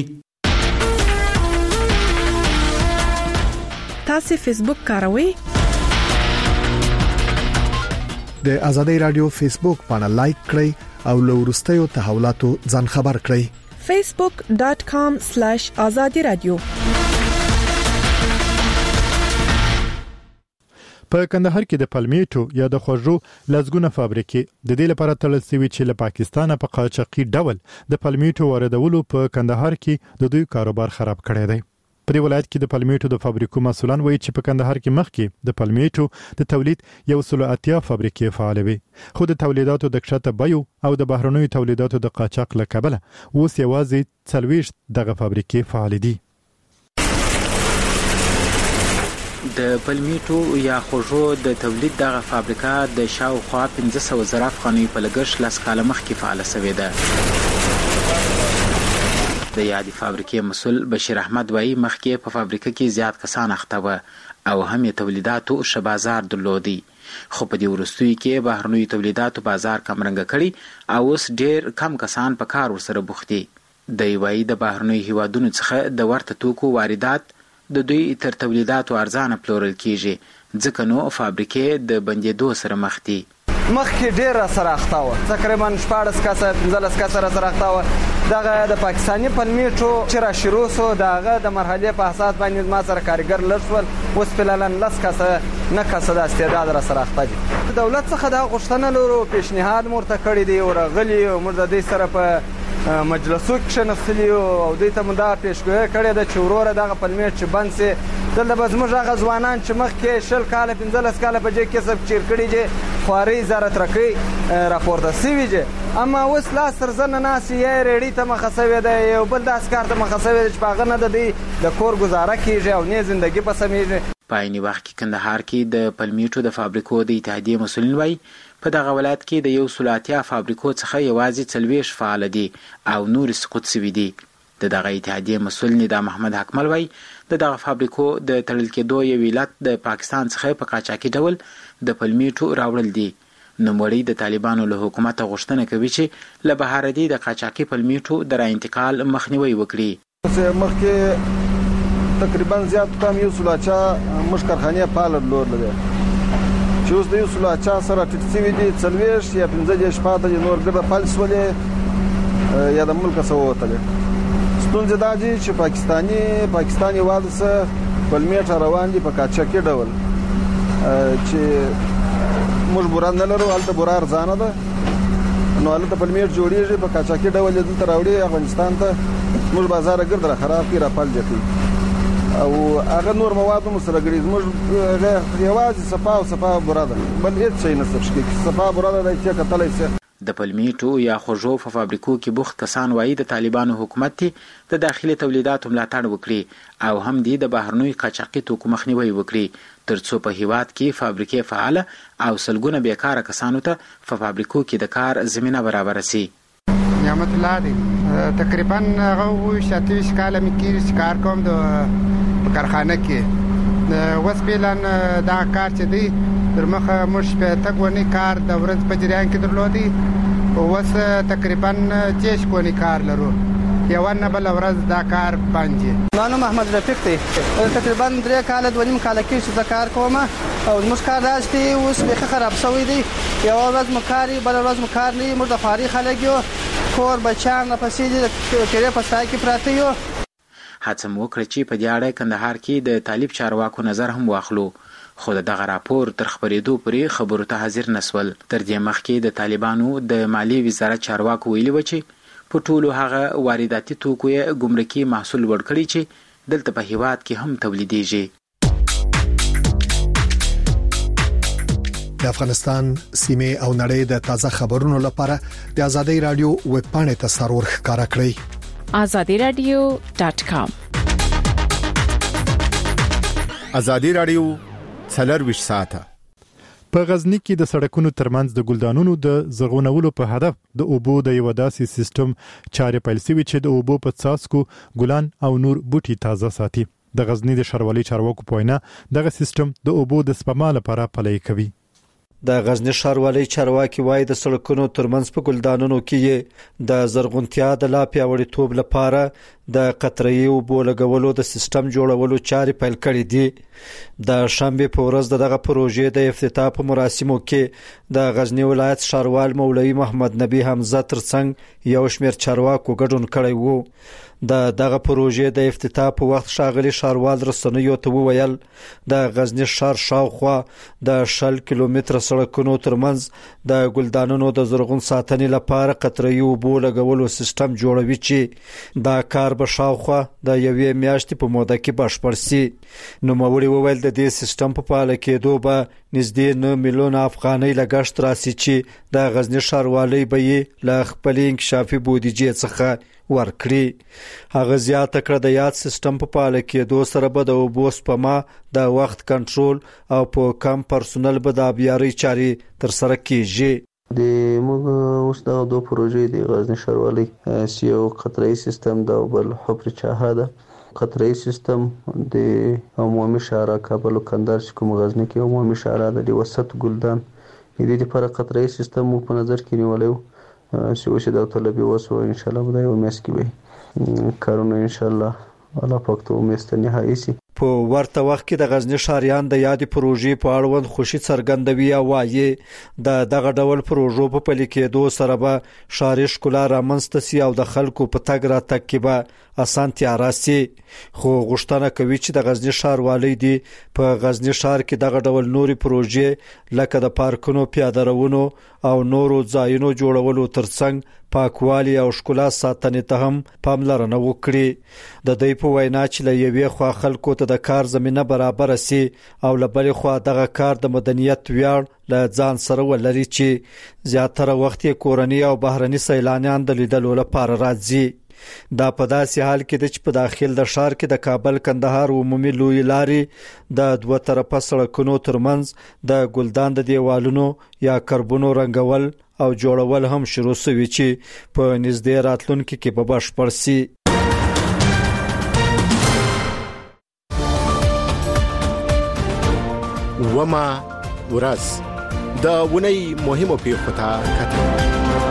تاسو فیسبوک کاروئ؟ د ازادي رادیو فیسبوک باندې لایک کړئ او له وروستیو تحولاتو ځان خبر کړئ. facebook dot com slash azadi radio. په کندهار کې د پلمیټو یا د خوږو لزګونه فابریکې د دې لپاره تړل شوی چې له پاکستانه په قاچاقي ډول د پلمیټو واردولو په کندهار کې د دوی کاروبار خراب کړی دی. په دې ولایت کې د پلمیټو د فابریکو مسولان وایي چې په کندهار کې مخکې د پلمیټو د تولید یو سل اتیا فابریکې فعال وي خو د تولیداتو د کښته بیو او د بهرنیو تولیداتو د قاچاق له کبله اوس یوازې څلوېښت دغه فابریکې فعال دي. د پلمیټو یا خوږو د تولید دغه فابریکه د شاوخوا پنځه سوه زره افغانیو په لګښت لس کاله مخکې فعاله شوې ده. د یادې فابریکې مسؤل بشیر احمد وایي مخکې په فابریکه کې زیات کسان اخته وو او هم یې تولیداتو ښه بازار درلودی، خو په دې وروستیو کې بهرنیو تولیداتو بازار کمرنګه کړي او اوس ډېر کم کسان په کار ورسره بوخت دي. دی وایي د بهرنیو هیوادونو څخه د ورته توکو واردات د دوی تر تولیداتو ارزانه پلورل کیږي، ځکه نو فابریکې د بندېدو سره مخ دي. مخکې ډېر راسره اخته وه، تقریبا شپاړس کسه پنځلس کسه راسره اخته وه. دغه د پاکستاني پلمیټو چې را شروع سو د هغه د مرحلې په اساس باندې ما سره کارګر لږ شول، اوس فعلا لس کسه نه کسه د استعداد راسره اخته دي. دولت څخه دا غوښتنه لرو، پیشنهاد مو ورته کړی دی، ورغلي موږ د دوی سره په مجلسو کې کښېنستلي او دوی ته مو دا پیشګویي کړې ده چې وروره دغه پلمیټ چې بند سي، دلته به زموږ هغه ځوانان چې مخکې شل کاله پنځلس کاله په دې کسب چیر کړي دي، خوارۍ زاره ترقۍ راپورته سوي دي، اما اوس لاس تر زنه ناستې یا یې ریډۍ ته مخه سوې ده، یو بل داسې کار ته مخه سوې ده چې په هغه نه د دوی د کور ګزاره کېږي او نه زندګي په سمېږي. په عیني وخت کې کندهار کې د پلمیټو د فابریکو د اتحادیې مسؤلین وایي په دغه ولایت کې د یو سل اتیا فابریکو څخه یوازې څلوېښت فعاله دي او نورې سقوط سوي دي. د دغه اتحادیې مسؤل ندا محمد حکمل وایي د دغه فابریکو د تړل کېدو یو علت د پاکستان څخه په قاچاقي ډول د پلمیټو راوړل دي. نوموړی د طالبانو له حکومته غوښتنه کوي چې له بهارني د قاچاقي پلمیټو د را انتقال مخنیوي وکړي. مخکې تقریبا زیات کم یو سل اتیا موږ کارخانې فعاله درلودلې چې اوس د یو سل اتیا سره ټیټ سوي دي، څلوېښت یا پنځه دېرش پاته دي، نور ګرده فلج سولې یا د ملکه څخه ووتلې. ستونزې دا دي چې پاکستاني پاکستان هېواد څخه پلمیټ روان دي په قاچاقي ډول چې موږ بوره نه لرو، هلته بوره ارزانه ده، نو هلته پلمیټ جوړېږي په قاچاقي ډول یې دلته راوړي افغانستان ته، موږ بازار ګرد را خراب کړي، را فلجه کړي او هغه نور مواد مو سره ګړي. موږ یوازې صفا او صفا بوره ده، بل هېڅ شی نه سرش کېږي، صفا بوره ده چې کتلی شي. د پلمیټو یا خوږو په فابریکو کې بوخت کسان وایي د طالبانو حکومت ته د داخلي تولیداتو ملاتړ وکړي او هم دې د بهرنیو قاچاقي توکو مخنیوي وکړي، ترڅو په هیواد کې فابریکې فعاله او سلګونه بیکاره کسانو ته په فابریکو کې د کار زمینه برابر شي. نعمت الله دی، تقریبا هغه شاتویش کاله مې کېږي چې کار کوم د کارخانه کې. اوس فعلا دا کار چې دی تر مخه موږ په تګ ونی کار د ورځ په جریان کې درلودي، اوس تقریبا تیش کونی کار لرو، یو نه بل ورځ دا کار باندې. ما نوم محمد رفیق دی، تقریبا درې کاله دوه نیم کاله کېږي چې زه کار کوم او زموږ کار داسې دی اوس بیخي خراب شوی دی، یوه ورځ مو کار وي بله ورځ مو کار نه وي، موږ د خواري خلک یو، کور بچیان راپسې دي، د کرې په سایه کې پراته یو. هڅه مو وکړه چې په دې اړه کندهار کې د طالب چارواکو نظر هم واخلو، خو دغه راپور تر خبرېدو پورې خبرو ته حاضر نسول. تر دې مخکې د طالبانو د مالیې وزارت چارواکو ویلي و چې په ټولو هغه وارداتي توکو یې ګمرکي محصول ورکړی چې دلته په هیواد کې هم تولیدېږي. د افغانستان سیمه او نړۍ د تازه خبرونو لپاره د ازادي رادیو ویب پاڼې ته سرور ښکارا کړئ. azadi radio dot com. ازادي رادیو څلرویشت ساعته. په غزنی کې د سړکونو ترمنځ د ګلدانونو د زرغونولو په هدف د اوبو د یو داسې سیستم چارې پیل شوې چې د اوبو په څاڅکو ګلان او نور بوټي تازه ساتي. د غزنی د ښاروالۍ چارواکو په وینا دغه سیستم د اوبو د سپما لپاره پلی کوي. د غزنی ښاروالۍ چارواکي وایي د سړکونو ترمنځ په ګلدانونو کې د زرغونتیا د لا پیاوړي توب لپاره د قطره‌ای اوبو لګولو د سیستم جوړولو چارې پیل کړې دي. د شنبه په ورځ دغه پروژې د افتتاح په مراسمو کې د غزنی ولایت ښاروال مولوي محمد نبی حمزه ترڅنګ یو شمېر چارواکو ګډون کړی وو. د دغه پروژې د افتتاح په وخت ښاغلي ښاروال رسنیو ته وویل د غزنی ښار شاوخوا د شل کیلومتره سړکونو ترمنځ د ګلدانونو د زرغون ساتنې لپاره قطره‌ای اوبو لګولو سیستم جوړوي چې دا کار به شاوخوا د یوې میاشتې په موده کې بشپړ شي. نوموړي وویل د دې سیستم په فعال کېدو به نږدې نه میلیون افغانۍ لګښت راسي چې د غزنی ښاروالۍ به یې له خپلې انکشافي بودیجې څخه ورکړي. هغه زیاته کړه د یاد سیستم په فعال کېدو سره به د اوبو سپما د وخت کنټرول او په کم پرسونل به د آبیارۍ چارې ترسره کیږي. د موږ اوس دا دوه پروژې د غزنی ښاروالۍ چې یو قطره‌ای سیستم دا او بل حفر چاهه ده. قطره‌ای سیستم د عمومي شارع کابل او کندهار چې کوم غزنی کې عمومي شارع د وسط ګلدان د دې لپاره قطره‌ای سیستم په نظر کې نیولای وو چې اوس دا طلبي وسو ان شاء الله به یو میس کې وي کارونه ان شاء الله الله پاک ته امید ته نهایي سي. په ورته وخت کې د غزنی ښاریان د یادې پروژې په اړوند خوشي څرګندوي او وايي د دغه ډول پروژو په پلي کېدو سره به ښاري ښکلا رامنځته سي او د خلکو په تګ راتګ کې به اسانتیا راسي. خو غوښتنه کوي چې د غزنی ښاروالۍ دی په غزنی ښار کې دغه ډول نوري پروژې لکه د پارکونو، پیاده روونو او نورو ځایونو جوړولو ترڅنګ پاکوالي او ښکلا ساتنې ته هم پاملرنه وکړي. د دوی په وینا چې له یوې خوا خلکو ته د کار زمينه برابر سي او له بلې خوا دغه کار د مدنیت ویاړ له ځان سره ولري چې زیاتره وخت یې کورني او بهرني سیلانیان د لیدلو لپاره راځي. دا په داسې حال کې چې په داخل د ښار کې د کابل کندهار عمومي لوی لارې د دوه طرفه سړکونو ترمنځ د ګلدان د دیوالونو یا کربونو رنګول او جوړول هم شروع شوي چې په نږدې راتلونکي کې به بشپړ شي. وما ورځ د ونی مهمو پیښو ته کتل.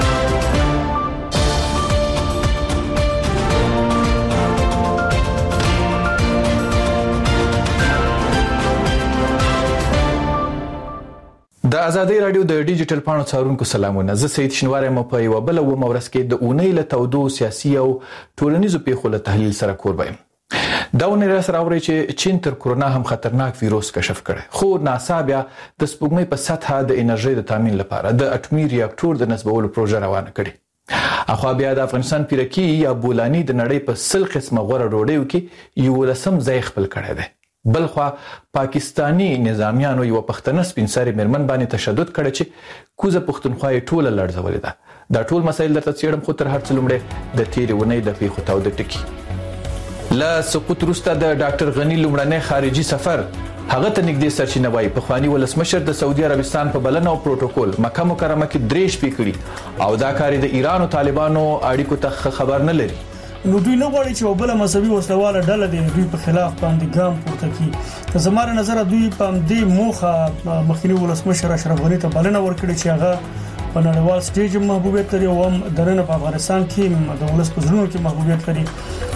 د ازادي رادیو د ډیجیټل پاڼو څارونکو سلامونه. زه سید شنوار یم په یو بل و مورس کې د اونۍ له تودو سیاسي او ټولنیزو پیښو له تحلیل سره کوربه یم. دا ونې را سره اوري چې چین تر کورونا هم خطرناک ویروس کشف کړي، خو ناسا بیا د سپوږمۍ په سطحه د انرژي د تامین لپاره د اټومي ریاکټور د نصبولو پروژه روانه کړي. اخوا بیا د افغانستان پیرکی یا بولانی د نړۍ په سل قسمه غوړه ډوډۍ کې یو لسم ځای خپل کړی دی. بلخوا پاکستانی نظامیانو یو پښتنه سپینساري مرمن باندې تشدد کړی چې کوزه پښتونخوا یې ټوله لړزولې ده. دا ټول مسایل درته څیړم، خو تر هر څه لومړی د تیرې ونې د پیښو تاوده ټکي. له سقوط وروسته د ډاکټر غنی لومړنی خارجي سفر هغه ته نږدې سرچینه وایي پخوانی ولسمشر د سعودي عربستان په بلنه او پروتوکول مکه مکرمه کې درې شپې کړي او دا کار د ایران او طالبانو اړیکو ته خبر نه لري. نو دوی نه غواړي چې وبله مذهبي وسلواله ډله د دوی په خلاف باندې ګام پورته کړي. که زماره نظر دوی په دې موخه مخکنی ولسمشر اشرف غنی ته بلنه ورکړي چې هغه په نړیوال سټیج محبوبیت لري او هم درنه په افغانستان کې د ولس په زړونو کې محبوبیت لري.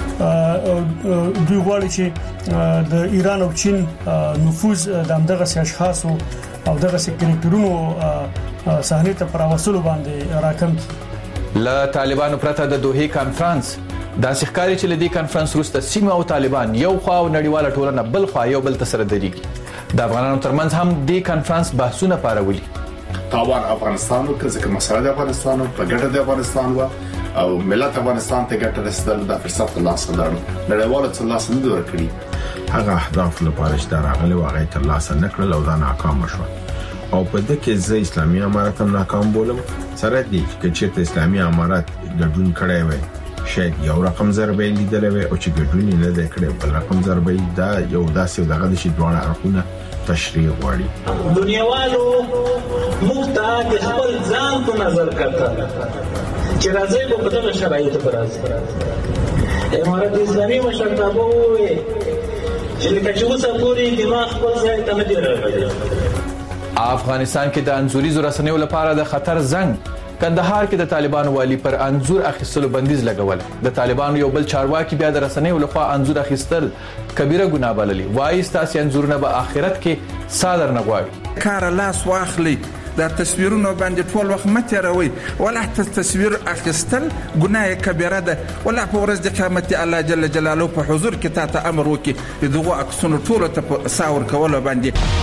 دوی غواړي چې د ایران او چین نفوذ د همدغه اشخاص او دغه سکریټرونو صحنه ته پر وسلو باندې راکم کړي. له طالبانو پرته د دوحې کانفرنس دا ښکاري چې لدی کانفرنس وروسته سیمه او طالبان یو خوا او نړیواله ټولنه بل خوا یو بل تر سره درېږي. د افغانانو ترمنځ هم د کانفرنس بحثونه پارولي. تاوان افغانستان او ځکه مسله د افغانستان په ګټه د افغانستان و او ملت افغانستان ته ګټه رسیدل د فرصت لاس لري. نړیواله څلاس نه ورکړي هغه اهداف لپاره چې راغلي واغې تر لاس نه کړل او دا ناکام شو. او په دې کې زه اسلامي امارات هم ناکام بولم. سره دي چې چې اسلامي امارات ګډون کړی وي شاید یو رقم ضربه لیدلې وي او چې ګډون نه دی کړی بل رقم ضربه دا یو داسې دغه د شي دوه اړخونه تشریح غواړي. دنیاوالو موږ ته د خپل ځان په نظر کتل چې راځي په دغه شرایطو پر راځي. امارات اسلامي مشرتابه وي چې لکه چې اوسه پوری دماغ خپل ځای ته نه دی راغلی. افغانستان کې د انزوريزو رسنیو لپاره د خطر زنګ. کندهار کې د طالبانو والی پر انزور اخیستلو بندیز لګول. د طالبانو یو بل چارواکي بیا د رسنیو لخوا انزور اخیستل کبیره ګناه بللي. وایي ستاسو انزورونه به آخرت کې صادر نه غواړي. کار لاس واخلي دا تصویرونه باندې ټول وخت متروي ولا تصویر اخیستل ګناه کبیره ده ولا په ورځ د قیامت الله جل جلاله په حضور کې تاسو امر وکي دغه عکسونه ټول ته ساور کول باندې.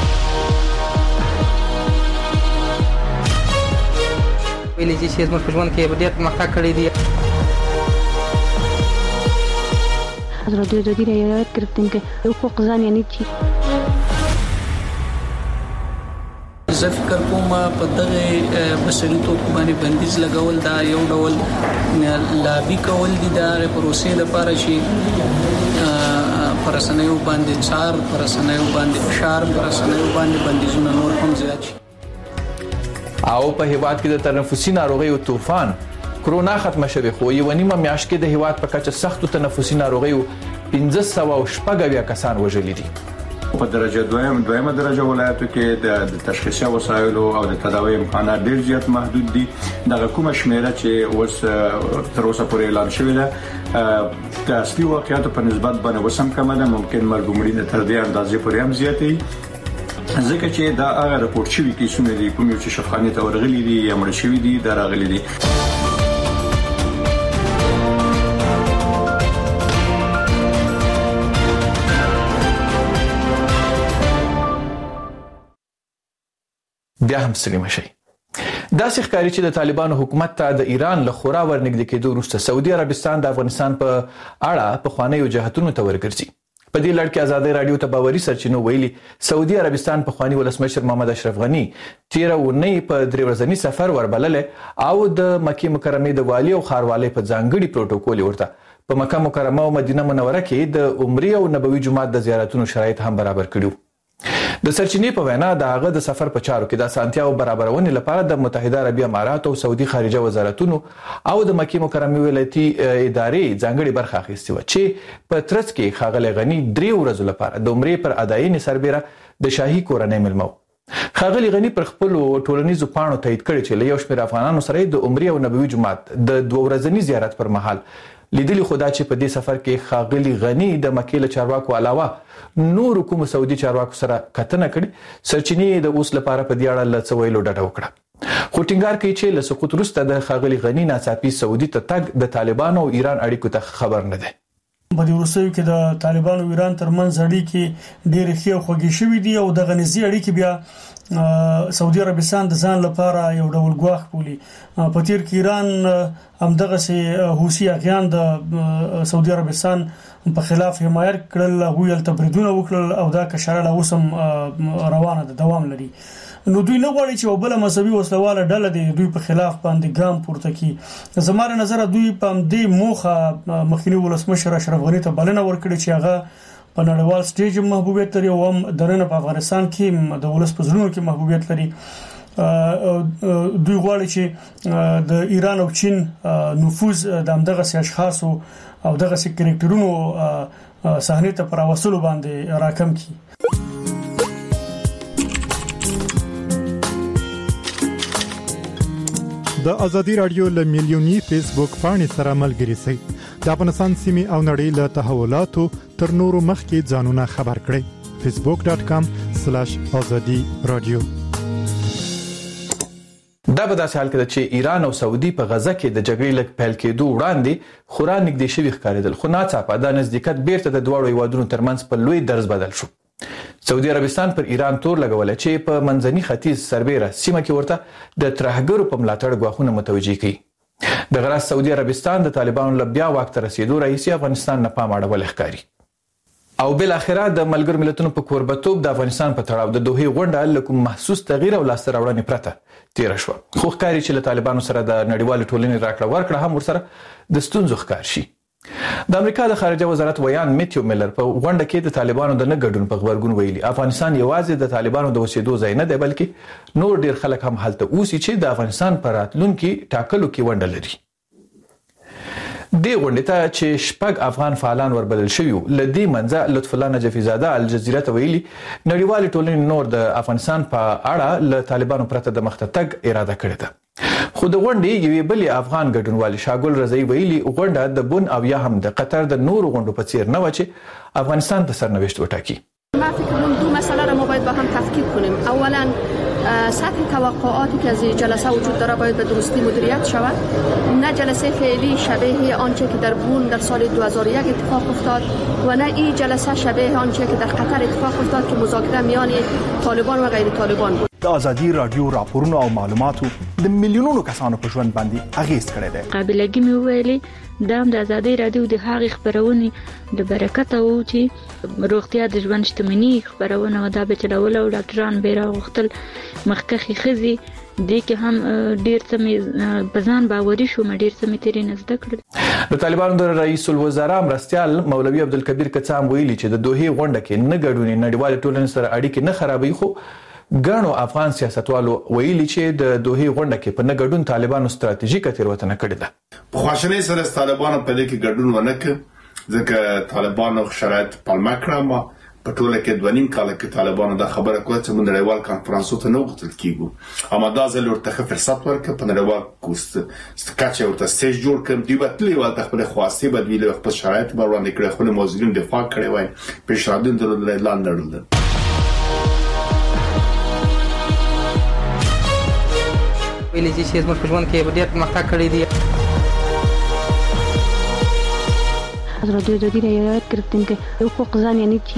ویلې چې زموږ په ژوند کې ډېر پرمختګ کړی دی. حضرت رضی رعایت گرفتیم که حقوق زن یعنی چی؟ زه فکر کوم په دغه بشري توکو باندې بندیز لګول دا یو ډول لابي کول دي د پروسې لپاره چې پرسنیو باندې څار پرسنیو باندې فشار پرسنیو باندې بندیزونه نور هم زیات شي. او په هیواد کې د تنفسي ناروغیو طوفان کرونا ختمه شوه خو یو نیمه میاشت کې د هیواد په کچه سختو تنفسي ناروغیو پنځه سوه شپږ کسان وژلي دي. په درجه دویم دویمه درجه ولایتو کې د تشخیصي وسایلو او د تداوی امکانات ډیر زیات محدود دي. دغه کومه شمیره چې اوس تر اوسه پورې اعلان شوې ده د اصلي واقعیتو په نسبت باندې وسم کمه ده، ممکن مرګ مړینه تر دې اندازې پورې هم زیاتې ځکه چې دا هغه راپورټ شوی کیسونه دي کوم چې شفاخانه ته ورغلي دي یا مړ شوی دي دا راغلي دي. بیا هم سلیم شي. دا ښکاري چې د طالبانو حکومت ته د ایران له خورا ورنږدې کېدو وروسته سعودي عربستان د افغانستان په اړه په خوانیو جهتونو ته ورګرځي. په دې لړ کې آزادۍ رادیو ته باوري سرچینو ویلي سعودي عربستان په خواني ولسمشر محمد اشرف غنی تیر اونۍ په درې ورځنی سفر وربلله او د مکه مکرمه د والی او خاروالۍ په ځانګړي پروتوکول ورته په مکه مکرمه او مدینه منوره کې د عمرې او نبوي جماعت د زیارتونو شرایط هم برابر کړو. د سرچینې په وینا د هغه د سفر په چارو کې د اسانتیاو برابرونې لپاره د متحده عربی امارات او سعودي خارجه وزارتونو او د مکه مکرمه ولایتي ادارې ځانګړي برخه اخیستې و چې په ترڅ کې خاغلی غنی درې ورځې لپاره د عمرې پر اداينې سربېره د شاهي کورنۍ ملمو. خاغلی غنی پر خپل ټولنیزو پاڼو تایید کړی چې له یو شمېر افغانانو سره د عمرې او نبوي جماعت د دوه ورځني زیارت پر مهال لیدلی خدا چې په دې سفر کې خاغلی غنی د مکه له چارواکو علاوه نور کوم سعودي چارواکو سره کتنه کړي. سرچینې د اوس لپاره په دې اړه لڅویلو ډډه وکړه خو ټینګار کوي چې له سقوط وروسته د خاغلی غنی ناڅاپي سعودي ته تګ د طالبانو او ایران اړیکو ته خبر نه ده. په دې وروستیو کې د طالبانو او ایران ترمنځ اړیکې ډېرې ښې او خوږې شوې دي او د غنیزي اړیکې بیا سعودي عربستان د ځان لپاره یو ډول ګواښ بولي. په تیر کې ایران همدغه سي حوثي اغیان د سعودي عربستان په خلاف حمایت کړل او یل تبریدونه وکړل او دا کشره لا اوسم روانه ده دوام لري. نو دوی نه غواړي چې وبله مذهبي وسلواله ډله د دوی په خلاف باندې ګام پورته کړي. زماره نظر دوی په دې موخه مخکنی ولسمشر اشرف غنی ته بلنه ورکړي چې هغه په نړیوال سټیج محبوبیت لري او هم درنه په افغانستان کې د ولس په زړونو کې محبوبیت لري. دوی غواړي چې د ایران او چین نفوذ د همدغه سي اشخاص او دغه سي کریکټرونو صحنه ته پر وسلو باندې راکم کړي. د ازادي رادیو له میلیونی فیسبوک پاڼې سره ملګري شئ. د افغانستان سیمې او نړۍ له تحولاتو تر نورو مخکې ځانونه خبر کړئ. فیسبوک ډاٹ کام سلیش ازادي رادیو. دا به داسې حال کې چې ایران او سعودي په غزه کې د جګړې لږ پیل کېدو وړاندې خورا نږدې شوي ښکارېدل خو ناڅاپه دا نزدېکت بیرته د دواړو هیوادونو ترمنځ په لوی درز بدل شو. سعودي عربستان پر ایران تور لګول چې په منځني ختیځ سربېره سیمه کې ورته د ترهګرو په ملاتړ غواخونه متوجي کړي. د غرض سعودي عربستان د طالبانو له بیا واک ته رسیدو رئیس افغانستان نه پام اړول ښکاري. او بل اخره د ملګر ملتونو په کوربتوب د افغانستان په تړاو د دوه غونډه لکه محسوس تغییر او لاسته راوړنې پرته تیر شو. خو ښکاري چې له طالبانو سره د نړیوال ټولنې راکړه ورکړه هم ورسره د ستونزو ښکار شي. د امریکا د خارجه وزارت ویان میتیو میلر په غونډه کې د طالبانو د نه ګډون په خبرګون ویلي افغانستان یوازې د طالبانو د اوسېدو ځای نه دی بلکې نور ډیر خلک هم هلته اوسي چې د افغانستان پر راتلونکي ټاکلو کې ونډه لري. د غونډې ته چې شپږ افغان فعالان وربلل شوي ل دې منځه لطف الله نجفي زاده الجزیره ته ویلي نړیوال ټولنې نور د افغانستان په اړه ل طالبانو پرته د مخته تګ اراده کړې ده. خو د غونډې یوې بلې افغان ګډونوالې شاګل رضایی ویلي غونډه د بن او یا هم د قطر د نورو غونډو په څیر نه و چې افغانستان ته سرنوشت وټاکي. ما فکر کنم دو مسئله را ما باید با هم تفکیک کنیم. اولا سطح توقعاتی که از جلسه وجود داره باید به درستی مدیریت شود. نه جلسه فعلی شبیه آنچه که در بون در سال دو هزار و یک اتفاق افتاد و نه این جلسه شبیه آنچه که در قطر اتفاق افتاد که مذاکره میان طالبان و غیر طالبان بود. د ازادي رادیو راپورونو او معلوماتو د میلیونونو کسانو په ژوند باندې اغیز کړی دی. قابلګي مې ویلي دا د ازادي رادیو د هغې خبرونې د برکت او چې روغتیا د ژوند شتمنۍ خبرونه دا به چلول او ډاکټران به راغختل مخکخي خزي دې کې هم ډیر څه مې بزان باوري شو مې ډیر څه مې تیرې نزد کړل. د طالبانو د رئیس الوزرا مرستيال مولوي عبدالکبیر کڅام ویلي چې د دوه غونډه کې نه ګډون نړیوال ټولنې سره اړیکې نه خرابوي خو ګڼو افغان سیاستوالو ویلي چې د دوه غونډه کې په نګډون طالبانو ستراتیژیکه تیروتنه کړې ده. په خواشنۍ سره طالبانو په دې کې ګډون ونه کړ ځکه طالبانو شرایط پالمه کړه. ما په ټوله کې دوه نیم کال کې طالبانو دا خبره کوله چې موږ نړیوال کانفرنسو ته نه وغوښتل کیږو، اما دا ځل ورته فرصت ورکړ په نړیوال کوست ستکاچ ورته سټیج جوړ کړ. دوی به تللی و د خپل خواسته بدویل خپل شرایط به وړاندې کړ، خپل موضوعین دفاع کړي وای پیشرفتون درلود اعلان درلود. ویلي چې زموږ په ژوند کې ډېر پرمختګ کړی دی. رادیو جدید رعایت گرفتیم که حقوق زن یعنی چی؟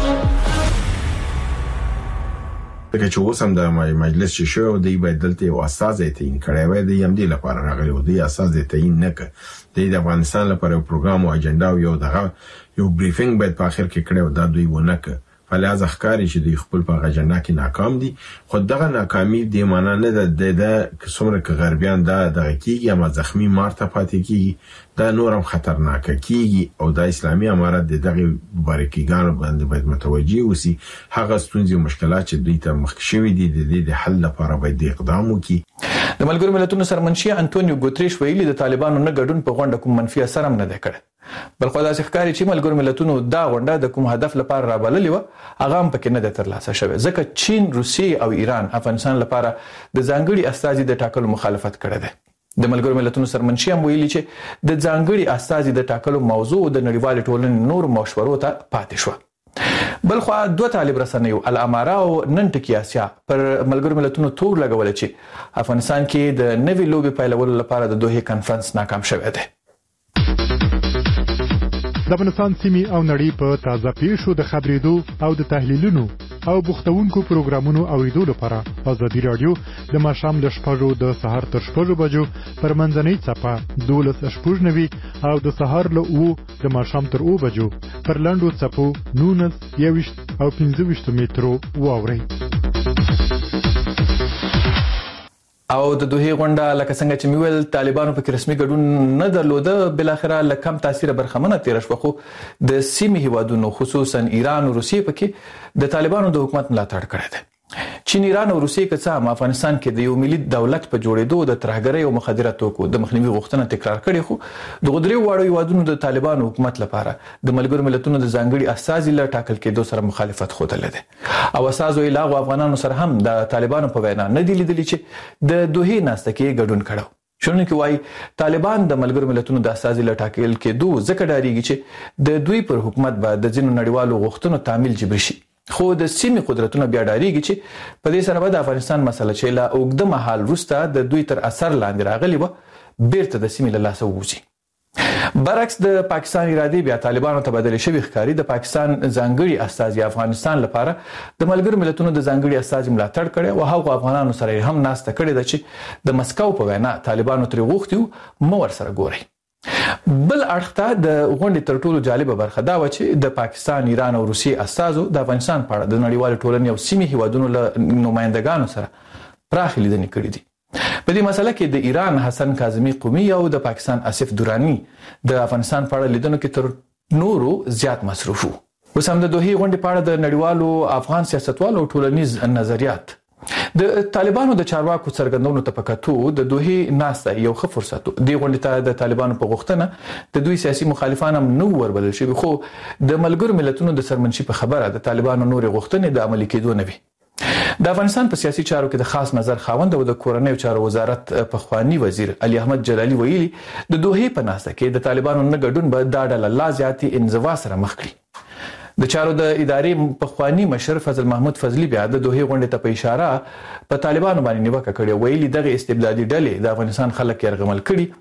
دغه چې اوس هم د مجلس چې شو دی باید دلته یو اساس تعیین کړی وای، د یم دی لپاره راغلی و، دی اساس تعیین نه کړ. د افغانستان لپاره پروګرام او اجنډا او یو دغه یو بریفینګ باید په اخر کې کړی و، دا دوی ونه کړ. فلذ ښکاری چې دوی خپل په اجنډا کې ناکام دي. خو دغه ناکامي د معنا نه ده د څومره ک غربیان دا دغه کیږي اما زخمی مارته پاتې کیږي، دا نورم خطرناک کیږي او د اسلامي امارت د دغه باریکیګانو باندې باید متوجي اوسي. هغه ستونزې او مشکلات چې دوی ته مخ شوي دي د دې د حل لپاره باید اقدام وکړي. د ملګرو ملتونو سرمنشي انټونیو ګوتریش ویلي د طالبانو نه ګډون په غونډه کوم منفي اثر هم نه دی کړی، بلخو دا ښکاري چې ملګرو ملتونو دا غونډه د کوم هدف لپاره رابللې و هغه هم پکې نه ده ترلاسه شوی، ځکه چین، روسیې او ایران افغانستان لپاره د ځانګړي استازي د ټاکلو مخالفت کړی دی. د ملګرو ملتونو سرمنشي هم ویلي چې د ځانګړي استازي د ټاکلو موضوع د نړیوال ټولنې نور مشورو ته پاتې شو. بلخو دوه طالب رسنیو الاماره او نن ټکی آسیا پر ملګرو ملتونو تور لګول چې افغانستان کې د نوې لوبي پیلولو لپاره د دوه کانفرنس ناکام شوی دی. د افغانستان سیمې او نړۍ په تازه پیښو د خبرېدو او د تحلیلونو او بوختونکو پروګرامونو اوریدو لپاره ازادي رادیو د ماښام ل شپږو د سهار تر شپږو بجو پر منځنۍ صفه دولس شپږ نوي او د سهار له اوو د ماښام تر اوو بجو پر لاندو صفو نونس یويشت او پنځه ویشت مترو واورئ. او د دوه غونډه لکه څنګه چې میول طالبانو په رسمي ګډون نه درلوده، بل اخره لکم تاثیر برخمنه تیر شو، خو د سیمې هیوادونو خصوصا ایران او روسیې پکې د طالبانو د حکومت ملاتړ کړی دی. چین، ایران او روسیې که څه هم افغانستان کې د یو ملي دولت په جوړېدو د ترهګرۍ او مخدره توکو د مخنیوي غوښتنه تکرار کړې، خو د غدري واړو هیوادونو د طالبانو حکومت لپاره د ملګرو ملتونو د ځانګړي استازي له ټاکل کېدو سره مخالفت خوده ده. او اساس ویلا غو افغانانو سره هم د طالبانو په وینا نه دی لیدلی چې د دوه ناسته کې ګډون کړو. شونه کې وای طالبان د ملګرو ملتونو د استازي له ټاکل کېدو ځکه ډاریږي چې د دوی پر حکومت به د ځینو نړیوالو غوښتنو تعمیل جبر شي، خو د سیمې قدرتونو بیا ډاریږي چې په دې سره به د افغانستان مسله چې لا اوږده مهال وروسته د دوی تر اثر لاندې راغلی و بیرته د سیمې له لاسه ووځي. برعکس د پاکستان ارادي بیا طالبانو تبادله شوی ښکاری د پاکستان ځانګړي استازي افغانستان لپاره د ملګرو ملتونو د ځانګړي استازي ملاتړ کړي او هغه افغانانو سره هم ناسته کړي د چې د مسکو په وینا طالبانو تر غوښتیو مو ور سره ګوري. بل اړخته د غونډې تر ټولو جالبه برخه دا و چې د پاکستان، ایران او روسیې استازو د افغانستان په اړه د نړیوال ټولنې او سیمې هیوادونو له نمائندګانو سره پراخ لیدنې کړې دي. په دې مسله کې د ایران حسن کاظمی قومي او د پاکستان آصف دورانی د افغانستان په اړه لیدنو کې تر نورو زیات مصروف وو. اوس هم د دوه غونډې په اړه د نړیوالو افغان سیاستوالو ټولنیز نظریات د طالبانو د چارواکو څرګندونو ته پکاتو د دوه ناسته یو ښه فرصت دی. غونډې ته د طالبانو په غوښتنه د دوی سیاسي مخالفان هم نو وربلل شوي، خو د ملګرو ملتونو د سرمنشي په خبره د طالبانو نور غوښتنې د عملي کېدو نه وي. د افغانستان په سیاسي چارو کې د خاص نظر خاوند او د کورنیو چارو وزارت په خوانی وزیر علي احمد جلالي ویلي د دوه په ناسته کې د طالبانو نه ګډون به دا ډله لا زیاتې انزوا سره مخ کړي. د چارو د ادارې په خوانی مشر فضل محمود فضلی بیا د دوه غونډې ته په اشاره په طالبانو باندې نیوکه کړې، ویلي دغه استبدادي ډلې د افغانستان خلک يرغمل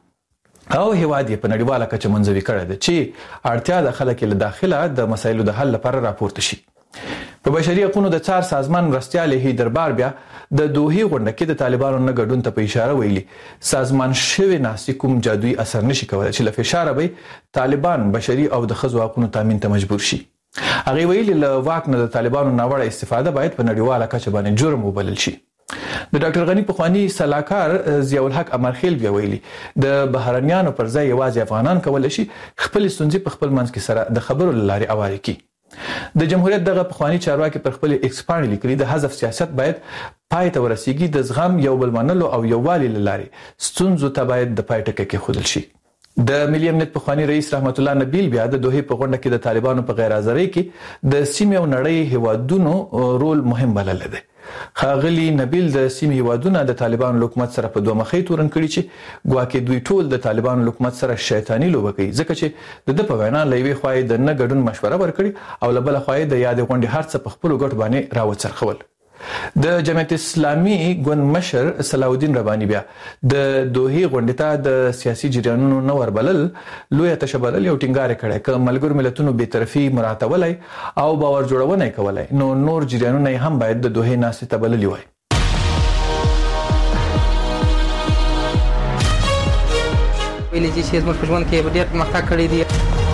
کړي او هیواد یې په نړیواله کچه منځوي کړی دی چې اړتیا د خلک له داخله د مسایلو د حل لپاره راپورته شي. په بشري حقوقو د څار سازمان مرستیال هی دربار بیا د دوه غونډه کې د طالبانو نه ګډون ته په اشاره ویلي سازمان شوی ناسي کوم جادویي اثر نشي کولای چې له فشار به طالبان بشري او د خزو حقوقو تامین ته مجبور شي. هغه ویلي له واک نه د طالبانو ناوړه استفاده باید په نړیواله کچه باندې جرم وبلل شي. د ډاکټر غنی پخوانی سلاکار ضیاء الحق امرخیل بیا ویلي د بهرنیانو پر ځای یوازې افغانان کولای شي خپل ستونزې په خپل منځ کې سره د خبرو لارې اواري کړي. د جمهوریت دغه پخوانی چارواکي پر خپل ایکس باندې لیکلي د حذف سیاست باید پای ته ورسیږي، د زغم یو بل منلو او یووالي لاري ستونزو ته باید د پای ټکی کې خودل شي. د ملي امنیت پخوانی رئیس رحمت الله نبیل بیا د دوه په غونډه کې د طالبانو په غیر حاضرۍ کې د سیمې او نړۍ هوادونو رول مهم بلل دي. خاغلی نبیل د سیمې هوادونو د طالبانو حکومت سره په دوه مخې تورن کړي چې ګواکې دوی ټول د طالبانو حکومت سره شیطانی لوبه کوي، ځکه چې د په وینا لوي خوای د نه ګډون مشوره ورکړي او لبل خوای د یاد غونډې هرڅ په خپل ګټ باندې راوڅرخول. د جمعیت اسلامي ګوند مشر صلاح الدین ربانی بیا د دوه غونډې ته د سیاسي جریانونو نو وربلل لوی تشبلل یو ټینګار کړي ک ملګر ملتونو به طرفي مراتبولای او باور جوړونه کولای نو نور جریانونه هم باید د دوه ناسې تبللی وای. ویلې چې زموږ په ژوند کې ډېر پرمختګ کړی دی.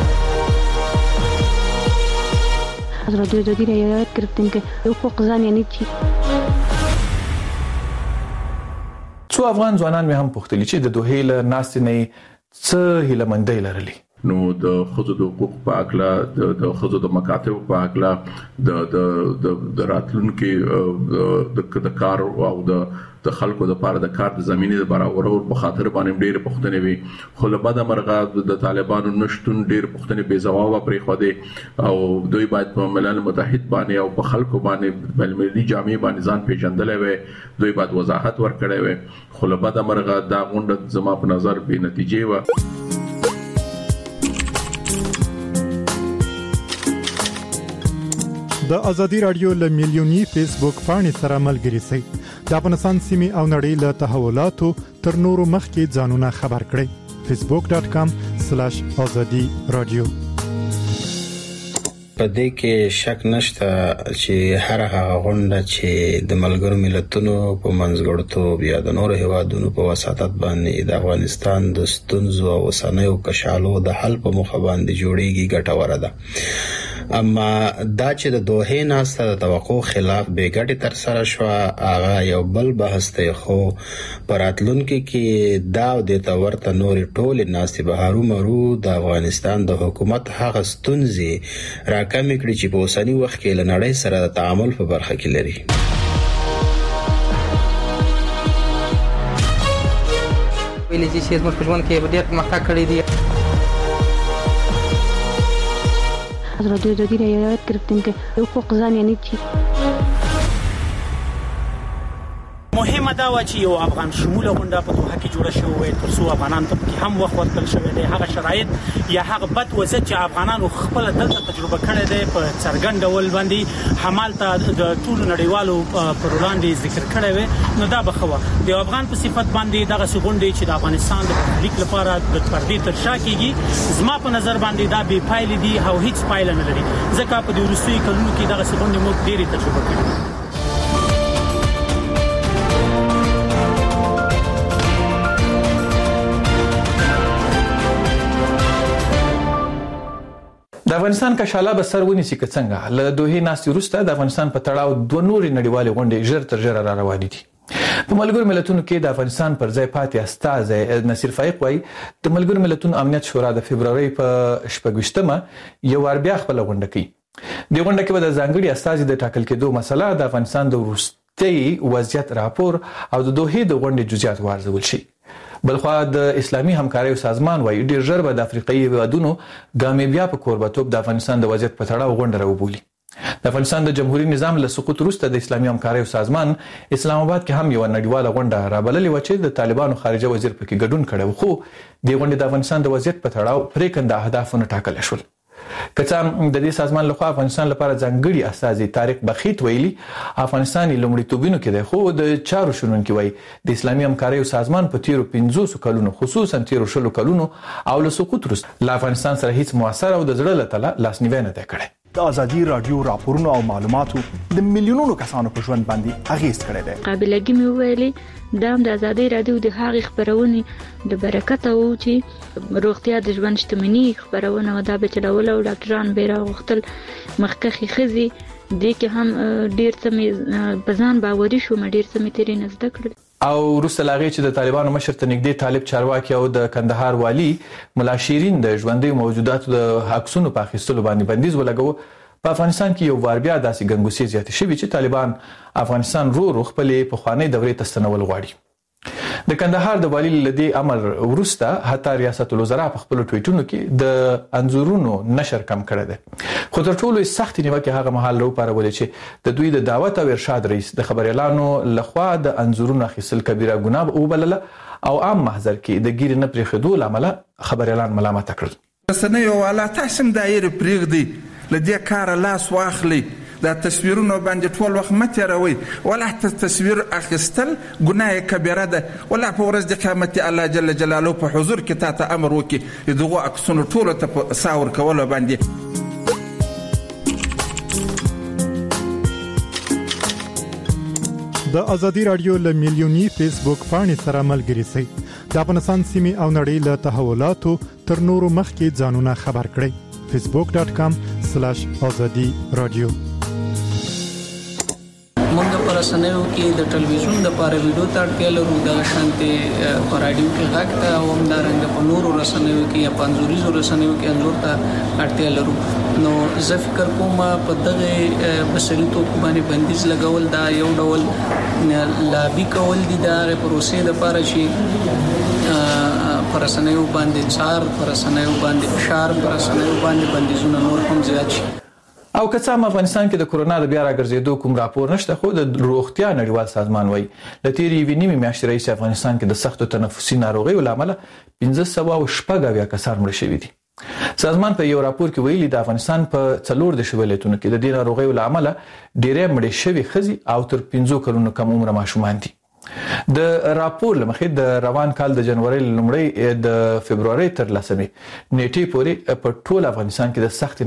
رادیو جدید رعایت گرفتیم که حقوق زن یعنی چی؟ څو افغان ځوانان مې هم پوښتلي چې د دوه له ناستې نه څه هیله مندۍ لرلي. نو د خزو د حقوق په اړه د خزو د مکاتب په اړه د د د راتلونکو د کار او د د خلکو د پاره د کار د زمينې د برابرولو په خاطر باندې ډېر پښتنې وي، خو له بده مرغه د طالبانو نشټون ډېر پښتنې بې ځواب پرې خو دي او دوی باید په ملل متحد باندې او په خلکو باندې بل ملي جامع باندې ځان پیژندلې وي، دوی باید وضاحت ورکړي وي، خو له بده مرغه دا غونډه زما په نظر به نتیجه و. د ازادي رادیو له میلیونی فیسبوک پاڼې سره ملګري شئ. د افغانستان سیمې او نړۍ له تحولاتو تر نورو مخکې ځانونه خبر کړئ. فیسبوک ډاٹ کام سلیش ازادي رادیو. په دې کې شک نشته چې هر هغه غونډه چې د ملګرو ملتونو په منځګړتوب یا د نورو هیوادونو په وساتت باندې د افغانستان د ستونزو او وسنیو کشالو د حل په مخ باندې جوړیږي ګټوره ده. اما دا چې د دوه ناسته د توقع خلاف بیګټي تر سره شو هغه یو بل بحث دی، خو پراتلونکو کې دا د تورته نور ټول ناسته بهارو مرو د افغانستان د حکومت هغه ستونزې راکمې کړي چې په اوسنی وخت کې لنړۍ سره د تعامل په برخه کې لري. ویلې چې زموږ په ژوند کې ډېر پرمختګ کړی دی. رادیو جدید رعایت گرفتیم که حقوق زن یعنی چی؟ مهمه دا و چې یو افغان شموله غونډه په دوحه کې جوړه شوې وي ترڅو افغانان ته کې هم وخت ورکړل شوی دی، هغه شرایط یا هغه بد وضعیت چې افغانانو خپل دلته تجربه کړې ده په څرګند ډول باندې همالته د ټولو نړیوالو پر وړاندې ذکر کړی وي، نو دا به ښه وه. د افغان په صفت باندې دغسې غونډې چې د افغانستان د برخلیک لپاره د پردې تر شا کېږي، زما په نظر باندې دا بې پایلې دي او هیڅ پایله نه لري، ځکه په دې وروستیو کلونو کې دغسې غونډې موږ ډېرې تجربه کړې. د افغانستان کشاله به سر ونیسي که څنګه له دوه ناستې وروسته د افغانستان په تړاو دوه نورې نړیوالې غونډې ژر تر ژره را روانې دي. په ملګرو ملتونو کې د افغانستان پر ځای پاتې استازی نصیر فایق وایي د ملګرو ملتونو امنیت شورا د فبرवरी په شپږویشتمه یو وار بیا خپله غونډه کوي. دې غونډه کې به د ځانګړي استازي د ټاکل کېدو مسله، د افغانستان د وروستي وضعیت راپور او د دوه د غونډې جزئیات وارزول شي. بلخوا د اسلامي همکارۍ سازمان وایي ډیر ژر به د افریقایي هیوادونو ګامیبیا په کوربتوب د افغانستان د وضعیت په تړاو غونډه راوبولي. د افغانستان د جمهوریت نظام له سقوط وروسته د اسلامي همکارۍ سازمان اسلام آباد کې هم یو نړیواله غونډه رابللې و چې د طالبانو خارجه وزیر پکې ګډون کړی و، خو د غونډې د افغانستان د وضعیت په تړاو پریکنده اهدافونه ټاکل شول. کڅا د دې سازمان لخوا افغانستان لپاره ځانګړي استازي طارق بخیت ویلي افغانستان لومړیتوبینو کې دی، خو د چارو شنونکي وایي د اسلامي همکارۍ سازمان په تیرو پنځوس کلونو خصوصا تیرو شلو کلونو او له سقوط وروسته له افغانستان سره هیڅ موثر او د زړه له تله لاسنیوی نه دی کړی. د ازادي رادیو راپورونو او معلوماتو د میلیونونو کسانو په ژوند باندې اغیز کړی دی. قابلګي مې ویلي دا د ازادي رادیو د هغې خبرونې د برکت او چې روغتیا د ژوند شتمنۍ خبرونه و دا به چلول او ډاکټران به راغوښتل مخکښې ښځې دې کې هم ډېر څه مې په ځان باوري شوم، ډېر څه مې ترې نه زده کړل. او وروسته له هغې چې د طالبانو مشر ته نږدې طالب چارواکي او د کندهار والي ملا شیرین د ژوندیو موجوداتو د عکسونو په اخیستلو باندې بندیز ولګوه، په افغانستان کې یو وار بیا داسې ګنګوسې زیاتې شوي چې طالبان افغانستان رو رو خپلې پخوانۍ دورې ته ستنول غواړي. د کندهار د والي له دې امر وروسته حتی ریاست الوزرا په خپل ټویټونو کې د انځورونو نشر کم کړی دی، خو تر ټولو سخت نیوکه هغه مهال راوپارولې چې د دوی د دعوت او ارشاد رئیس د خبريالانو لخوا د انځورونو اخیستل کبیره ګناه وبلله او عام محضر کې د ګیر نه پرېښودو لامل خبريالان ملامت کړل. رسنیو والا تاسو دایر پرېږدي لدې کار لاس واخلي، دا تصویرونه باندې ټول وخت متیروي، ولا تصویر اخیستل ګناه کبیره ده، ولا په ورځ د قیامت الله جل جلاله په حضور کې تاسو امر وکړي دغه عکسونو ټول ته ساور کول باندې. د ازادي رادیو له میلیونی فیسبوک باندې سره ملګري سي د افغانستان سیمه او نړۍ له تحولاتو تر نورو مخکې ځانونه خبر کړئ. facebook dot com slash azadi radio. موږ پر رسنیو کې د ټلویزیون د پاره ویډیو ته اړتیا لرو، د شانتي پر رادیو کې غږ ته او همدارنګه په نورو رسنیو کې یا پنځوريزو رسنیو کې انځور ته اړتیا لرو. نو زه فکر کوم په دغه بصریتو باندې بندیز لګول دا یو ډول لابي کول دي د پروسې د پاره شي پر رسنیو باندې څار پر رسنیو باندې فشار پر رسنیو باندې بندیزونه نور هم زیات شي. او که څه هم افغانستان کې د کورونا د بیا راګرځېدو کوم راپور نشته، خو د روغتیا نړیوال سازمان وایي د تیرې یوې نیمې میاشتې راهیسې افغانستان کې د سختو تنفسي ناروغیو له امله پنځه سوه شپږ اویا کسان مړه شوي دي. سازمان په یو راپور کې ویلي د افغانستان په څلور دېرش ولایتونو کې د دې ناروغیو له امله ډېری مړې شوي ښځې او تر پنځو کلونو کم عمره ماشومان دي. د راپور لمخې د روان کال د جنوري لومړۍ د فبرवरी تر لسمې نیټې پورې په ټول افغانستان کې د سخت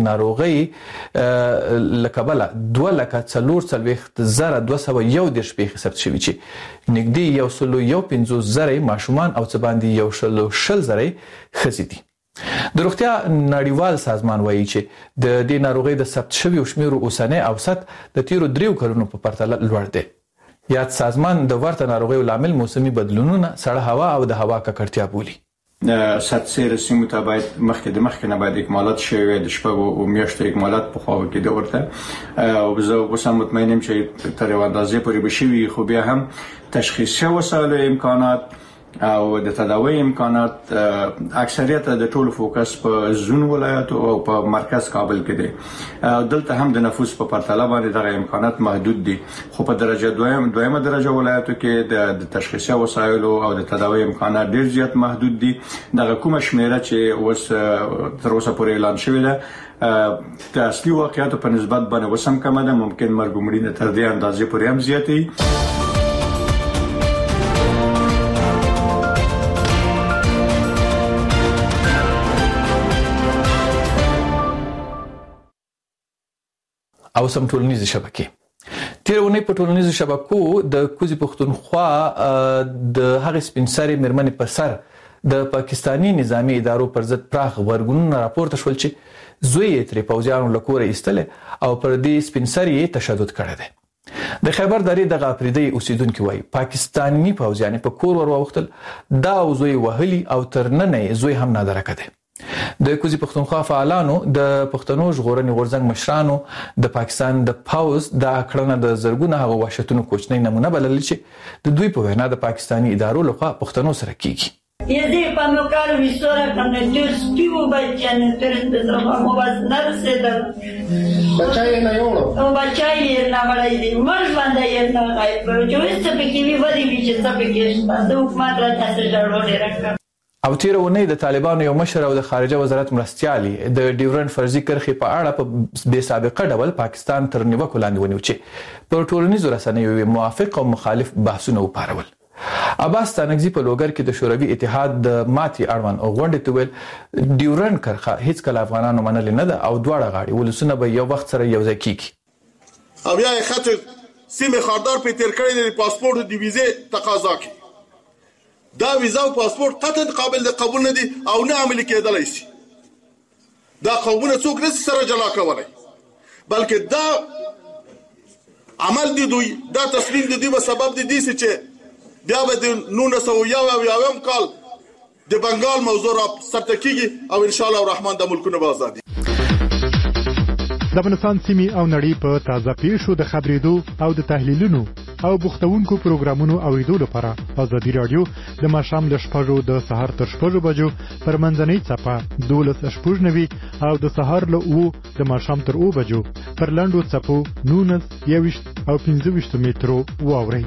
ناروغي لکبله دوه لکه څلور څلوېښت زره دوه سوه یو دېرش پیښې ثبت شوي چې نږدې یو سلو یو پنځوس زره ماشومان او څه باندې یو سلو شل زره ښځې دي. د روغتیا نړیوال سازمان وایي چې د دې ناروغي د ثبت شویو شمیرو اوسنی اوسط د تیرو دریو کلونو په پرتله لوړ دی. یاد سازمان د ورته ناروغیو لامل موسمي بدلونونه، سړه هوا او د هوا ککړتیا بولي. د ساتسیر سیمو ته باید مخکې د مخکې نه باید اکمالات شوي د شپږو میاشتو اکمالات په خوا کې د ورته او زه اوس هم مطمئن یم چې تر یو اندازې پورې به شوي، خو بیا هم تشخیصي وسایل امکانات او د تداوی امکانات اکثریت د ټولو فوکس په زون ولایت او په مرکز کابل کې دي. دلته هم د نفوس په پرتله باندې دغه امکانات محدود دي، خو په درجه دویم دویمه درجه ولایتو کې د تشخیصي وسایل او د تداوی امکانات ډیر زیات محدود دي. دغه کومه شمیره چې اوس تر اوسه پورې اعلان شوې ده د اصلي واقعیتو په نسبت باندې وسم کمه ده، ممکن مرګ مړینه تر دې اندازې پورې هم زیاتې. او سم ټولنیزې شبکې تیر ونی په ټولنیزو شبکو د کوزي پښتونخوا د هغه سپینسري مرمنې پر سر د پاکستانی نظامی ادارو پر ضد پراخ ورګونونه راپورته شول چې زوی یې تر پوځیانو لکوره ایستل او پر دې سپینسري تشدد کړی دی. د خیبر درې د غاپریدي اوسیدونکو وایي پاکستانی پوځیان په کور ور وختل دا زوی وهلي او تر نن زوی هم نادره کړي. د کوزي پښتونخوا فعالانو د پښتنو ژغورنې غورځنګ مشرانو د پاکستان د پاوز د کړنه د زرګونه هغه وحشتونو کوچنی نمونه بلل چې د دوی په وینا د پاکستانی ادارو لخوا پښتنو سره کیږي. یزی په مکالو وسوره کنه تر سپیو بچنه تر د مو واز نرسه بچای نه یو او بچای نه وړای دي مرز باندې یې نه غای په جوړ څه به کې وی ودی چې څه به کې د حکومت را تاسو جوړول راکړه. او تیر ونی د طالبانو یو مشر او د خارجه وزارت مرستيالي د ډیورنډ فرضي کرخي په اړه په بے سابقه ډول پاکستان تر نیوکو لاندې ونیو چې په ټولنیزو رسنیو موافق او مخالف بحثونه وپارول. عباس تانګزي په لوګر کې د شوروي اتحاد د ماتي اړوند او غونډې ته ویل ډیورنډ کرخه هیڅ کله افغانانو منل نه ده او دواړه غاړي ولسونه به یو وخت سره یو ځای کیږي. او بیا خاطر سیمه خاردار په تیر کړی د پاسپورت د ویزه تقاضا کوي. دا ویزا او پاسپورت قطعا قابل د قبول نه دي او نه عملي کېدلای شي. دا قومونه څوک نشي سره جلا کولای، بلکې دا عمل دي دوی دا تصمیم دي په سبب دي چې بیا به د نولس سوه یو اویایم کال د بنگال موضوع را سرته کیږي او ان شاء الله الرحمن د ملکونو به ازادي. د افغانستان سیمې او نړۍ په تازه پیښو د خبرېدو او د تحلیلونو او بوختونکو پروګرامونو اوریدو لپاره ازادي رادیو د ماښام له شپږو د سهار تر شپږو بجو پر منځنۍ څپه دولس شپږ نوي او د سهار له اوو د ماښام تر اوو بجو پر لنډو څپو نولس یوویشت او پنځه ویشت مترو واورئ.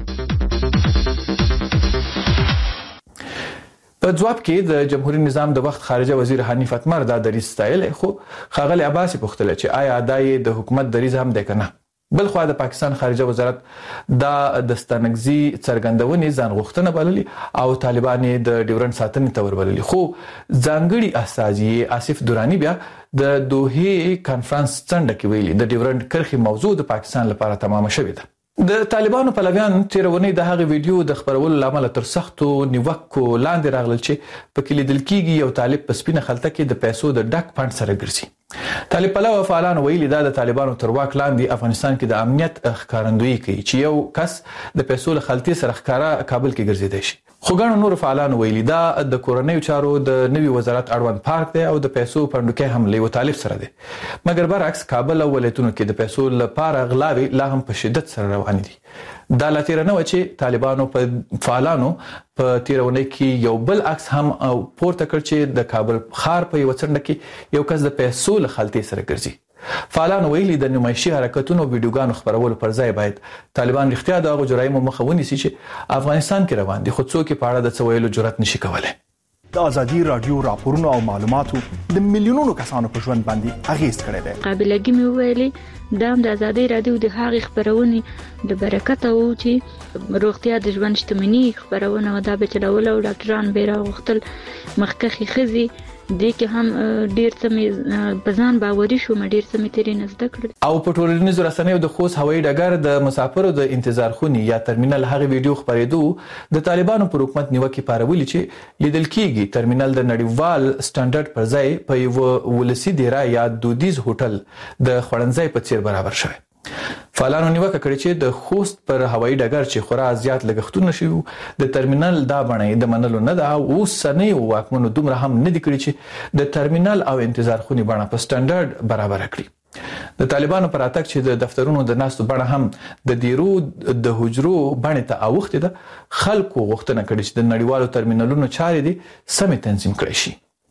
په ځواب کې د جمهوریت نظام د وخت خارجه وزیر حنیف اتمر دا دریځ ستایل خو ښاغلی عباسي پوښتنه چې آیا دا یې د حکومت دریځ هم دی کنه. بل خو د پاکستان خارجه وزارت دا د ستانګزي څرګندونې ځان غوښتنه بللي او طالبان د ډیورنډ ساتنې تور بللي خو ځانګړي استازي آصف دورانی بیا د دوحې کانفرنس څنډه کې ویلي د ډیورنډ کرښې موضوع د پاکستان لپاره تمامه شوې ده. د طالبانو پلویان تیرونی د هغه ویډیو د خبرولو لامل تر سختو نیوکو لاندې راغلل چې په کې لیدل کېږي یو طالب په سپینه خلطه کې د پیسو د ډک فند سره ګرځي. طالب پلوه فعالان ویلي دا د طالبانو تر واک لاندې افغانستان کې د امنیت ښکارندویي کوي چې یو کس د پیسو له خلطې سره ښکارا کابل کې ګرځیدای شي. خو ګڼو نور فعالان ویلي دا د کورنیو چارو د نوي وزارت اړوند پارک دی او د پیسو پندوکې هم له طالب سره دی. مګر برعکس کابل او ولایتونو کې د پیسو لپاره غلاوي لا هم په شدت سره روان دي. دا لاتیر نه و چې طالبانو په فعالانو په تیرونه کې یو بل عکس هم او پورته کړ چې د کابل خار په یو څنډه کې یو کس د پیسو له خلطې سره ګرځي. فعالان ویلي د نمایشي حرکتونو ویډیوګانو خبرولو پر ځای باید طالبان رښتیا د هغو جرایمو مخه ونیسي چې افغانستان کې روان دي خو څوک په اړه د څه ویلو جرأت نشي کولای. د ازادي رادیو راپورونو او معلوماتو د میلیونونو کسانو په ژوند باندې اغیز کړی دی. قابلګي مې ویلي دا د ازادي رادیو د هغې خبرونې د برکت او چې روغتیا د ژوند شتمنۍ خبرونه دا به چلول او ډاکټران به راغختل مخکخي خزي دې کې هم ډیر څه مې بزان باوري شو مې ډیر څه مې تیرې نزد کړل. او په ټولنیزو رسنیو د خوست هوایي ډګر د مسافرو د انتظار خونې یا ترمینل هغه ویډیو خبرېدو د طالبانو پر حکومت نیوکې پارولې چې لیدل کېږي ترمینل د نړیوال سټانډرډ پر ځای په یو ولسی دیره یا دودیز هوټل د خړنځای په څیر برابر شوی. فعالانو نیوکه کړې چې د خوست پر هوایي ډګر چې خورا زیات لګښتونه شوي د ترمینل دا بڼه د منلو نه ده او اوسنۍ واکمنو دومره هم نه دي کړي چې د ترمینل او انتظار خونې بڼه په سټانډرډ برابر کړي. د طالبانو پر اتک چې د دفترونو د ناستو بڼه هم د دیرو د حجرو بڼه ته اوخته ده خلکو غوښتنه کړې چې د نړیوالو ترمینلونو چارې دي سمې تنظیم کړي شي.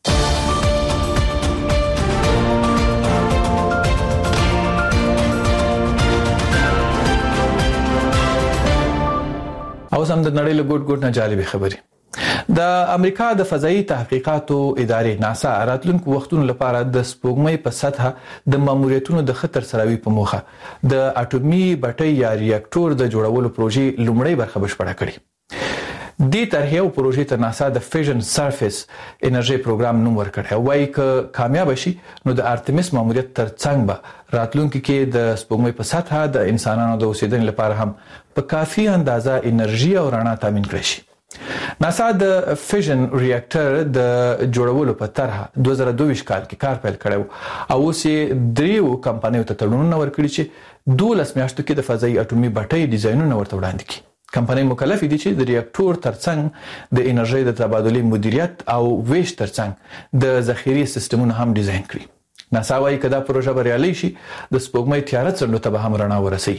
او سم د نړۍ له ګوټ ګوټ نه جالبه خبري. د امریکا د فضایي تحقیقاتو ادارې ناسا راتلونکو وختونو لپاره د سپوږمۍ په سطحه د ماموریتونو د خطر سروي په موخه د اټومي بټۍ یا ریاکټور د جوړولو پروژې لومړی برخه بشپړه کړې. دې طرحې او پروژې ته ناسا د فیژن سرفیس انرژي پروګرام نوم ورکړی او وايي ک کامیاب شي نو د ارتمیس ماموریت ترڅنګ به راتلونکي کې د سپوږمۍ په سطحه د انسانانو د اوسېدنې لپاره هم په کافي اندازه انرژي او رڼا تامین کړي شي. ناسا د فیژن ریاکټر د جوړولو په طرحه دوه زره دوه ویشت کال کې کار پیل کړو او اوس یې دریو کمپنیو ته تړونونه ورکړي چې دولس میاشتو کې د فضایي اټومي بټۍ ډیزاینونه ورته وړاندې کړي. کمپنۍ مکلف دي چې د ریاکټور ترڅنګ د انرژي د تبادلې مدیریت او ویش ترڅنګ د ذخیرې سیستمونه هم ډیزاین کړي. ناسا وايي کدا پروژه بریالۍ شي د سپوږمۍ تیاره څنډو ته به هم رڼا ورسوي.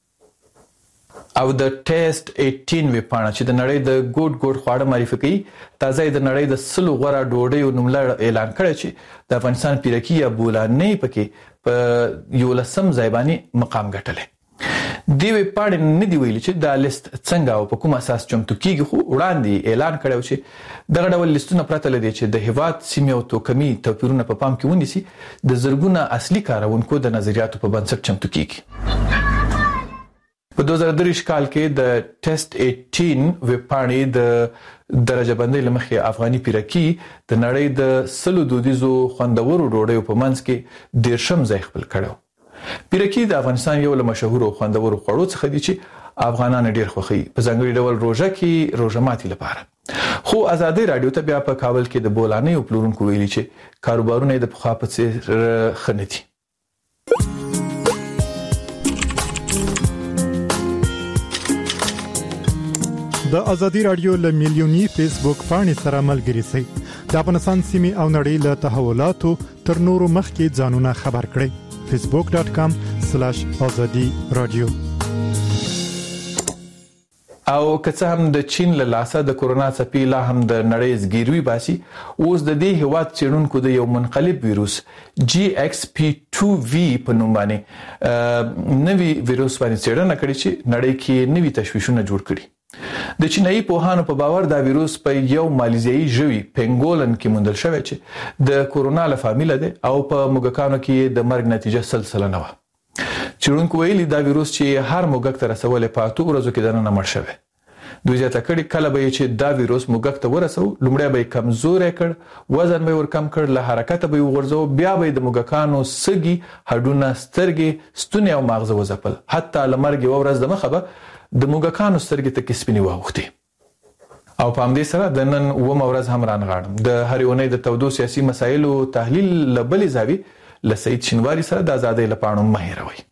او د ټیسټ اټین ویب پاڼه چې د نړۍ د ګوډ ګوډ خواړه معرفي کوي تازه د نړۍ د سلو غوړه ډوډۍ نوملړ اعلان کړی چې د افغانستان پیرکی یا بولانې پکې په یو لسم ځای باندې مقام ګټلی. دی ویب پاڼې نه دی ویلي چې دا لیست څنګه او په کوم اساس چمتو کیږي خو وړاندې اعلان کړی چې دغه ډول لیستونه پرته لدی چې د هیواد سیمې او توکمي توپیرونه په پام کې ونیسي د زرګونه اصلي کارونکو د نظریاتو په بنسټ چمتو کیږي. په دوه زره درې کال کې د ټیسټ اټین ویب پاڼې د درجه بندۍ لمخې افغاني پیرکی د نړۍ د سلو دودیزو خوندورو ډوډیو په منځ کې دیرشم ځای خپل کړو. پیرکی د افغانستان یو له مشهورو خوندورو خوړو څخه دی چې افغانان ډیر خوښوي په ځانګړي ډول روژه کې روژه ماتي لپاره. خو ازادي رادیو ته بیا په کابل کې د بولانې او پلورونکو ویلي چې کاروبارونه د پخوا په څیر ښه نه دي. د ازادي رادیو له میلیونی فیسبوک پاڼې سره ملګري شئ. د افغانستان سیمې او نړۍ له تحولاتو تر نورو مخکې ځانونه خبر کړئ. facebook dot com slash azadi radio. او که هم د چین له لاسه د کورونا څپې لا هم د نړۍ زګیروي باسي اوس د دې هیواد چیرونکو د یو منقلب ویروس جی ایکس پی ټو وی په نوم باندې نوی ویروس باندې څېړنه کړې چې نړۍ کې نوي تشویشونه جوړ کړي. د چینایي پوهانو په باور دا ویروس په یو مالیزیایي ژوي پنګولن کې موندل شوی چې د کورونا له فامیله دی او په موږکانو کې د مرګ نتیجه سلسله نه وه. چیرونکو ویلي دا ویروس چې هر موږک ته رسولې په اتو ورځو کې دننه مړ شوی. دوی زیاته کړي کله به چې دا ویروس موږک ته ورسو لومړی به کمزوري کړ وزن به ورکم کړ له حرکت به ورځو بیا به د موږکانو سږي هډونه سترګې ستونی او مغز وځپل حتی لمرګي ورځ د مخه به د موږکانو سترګې ته کسبني واوختي. او په همدې سره د نن و مورز هم رانغاړم د هر اونۍ د تودو سیاسي مسایلو تحلیل لبلې زاوی ل سید شینواری سره د آزادۍ لپاره مهیروي.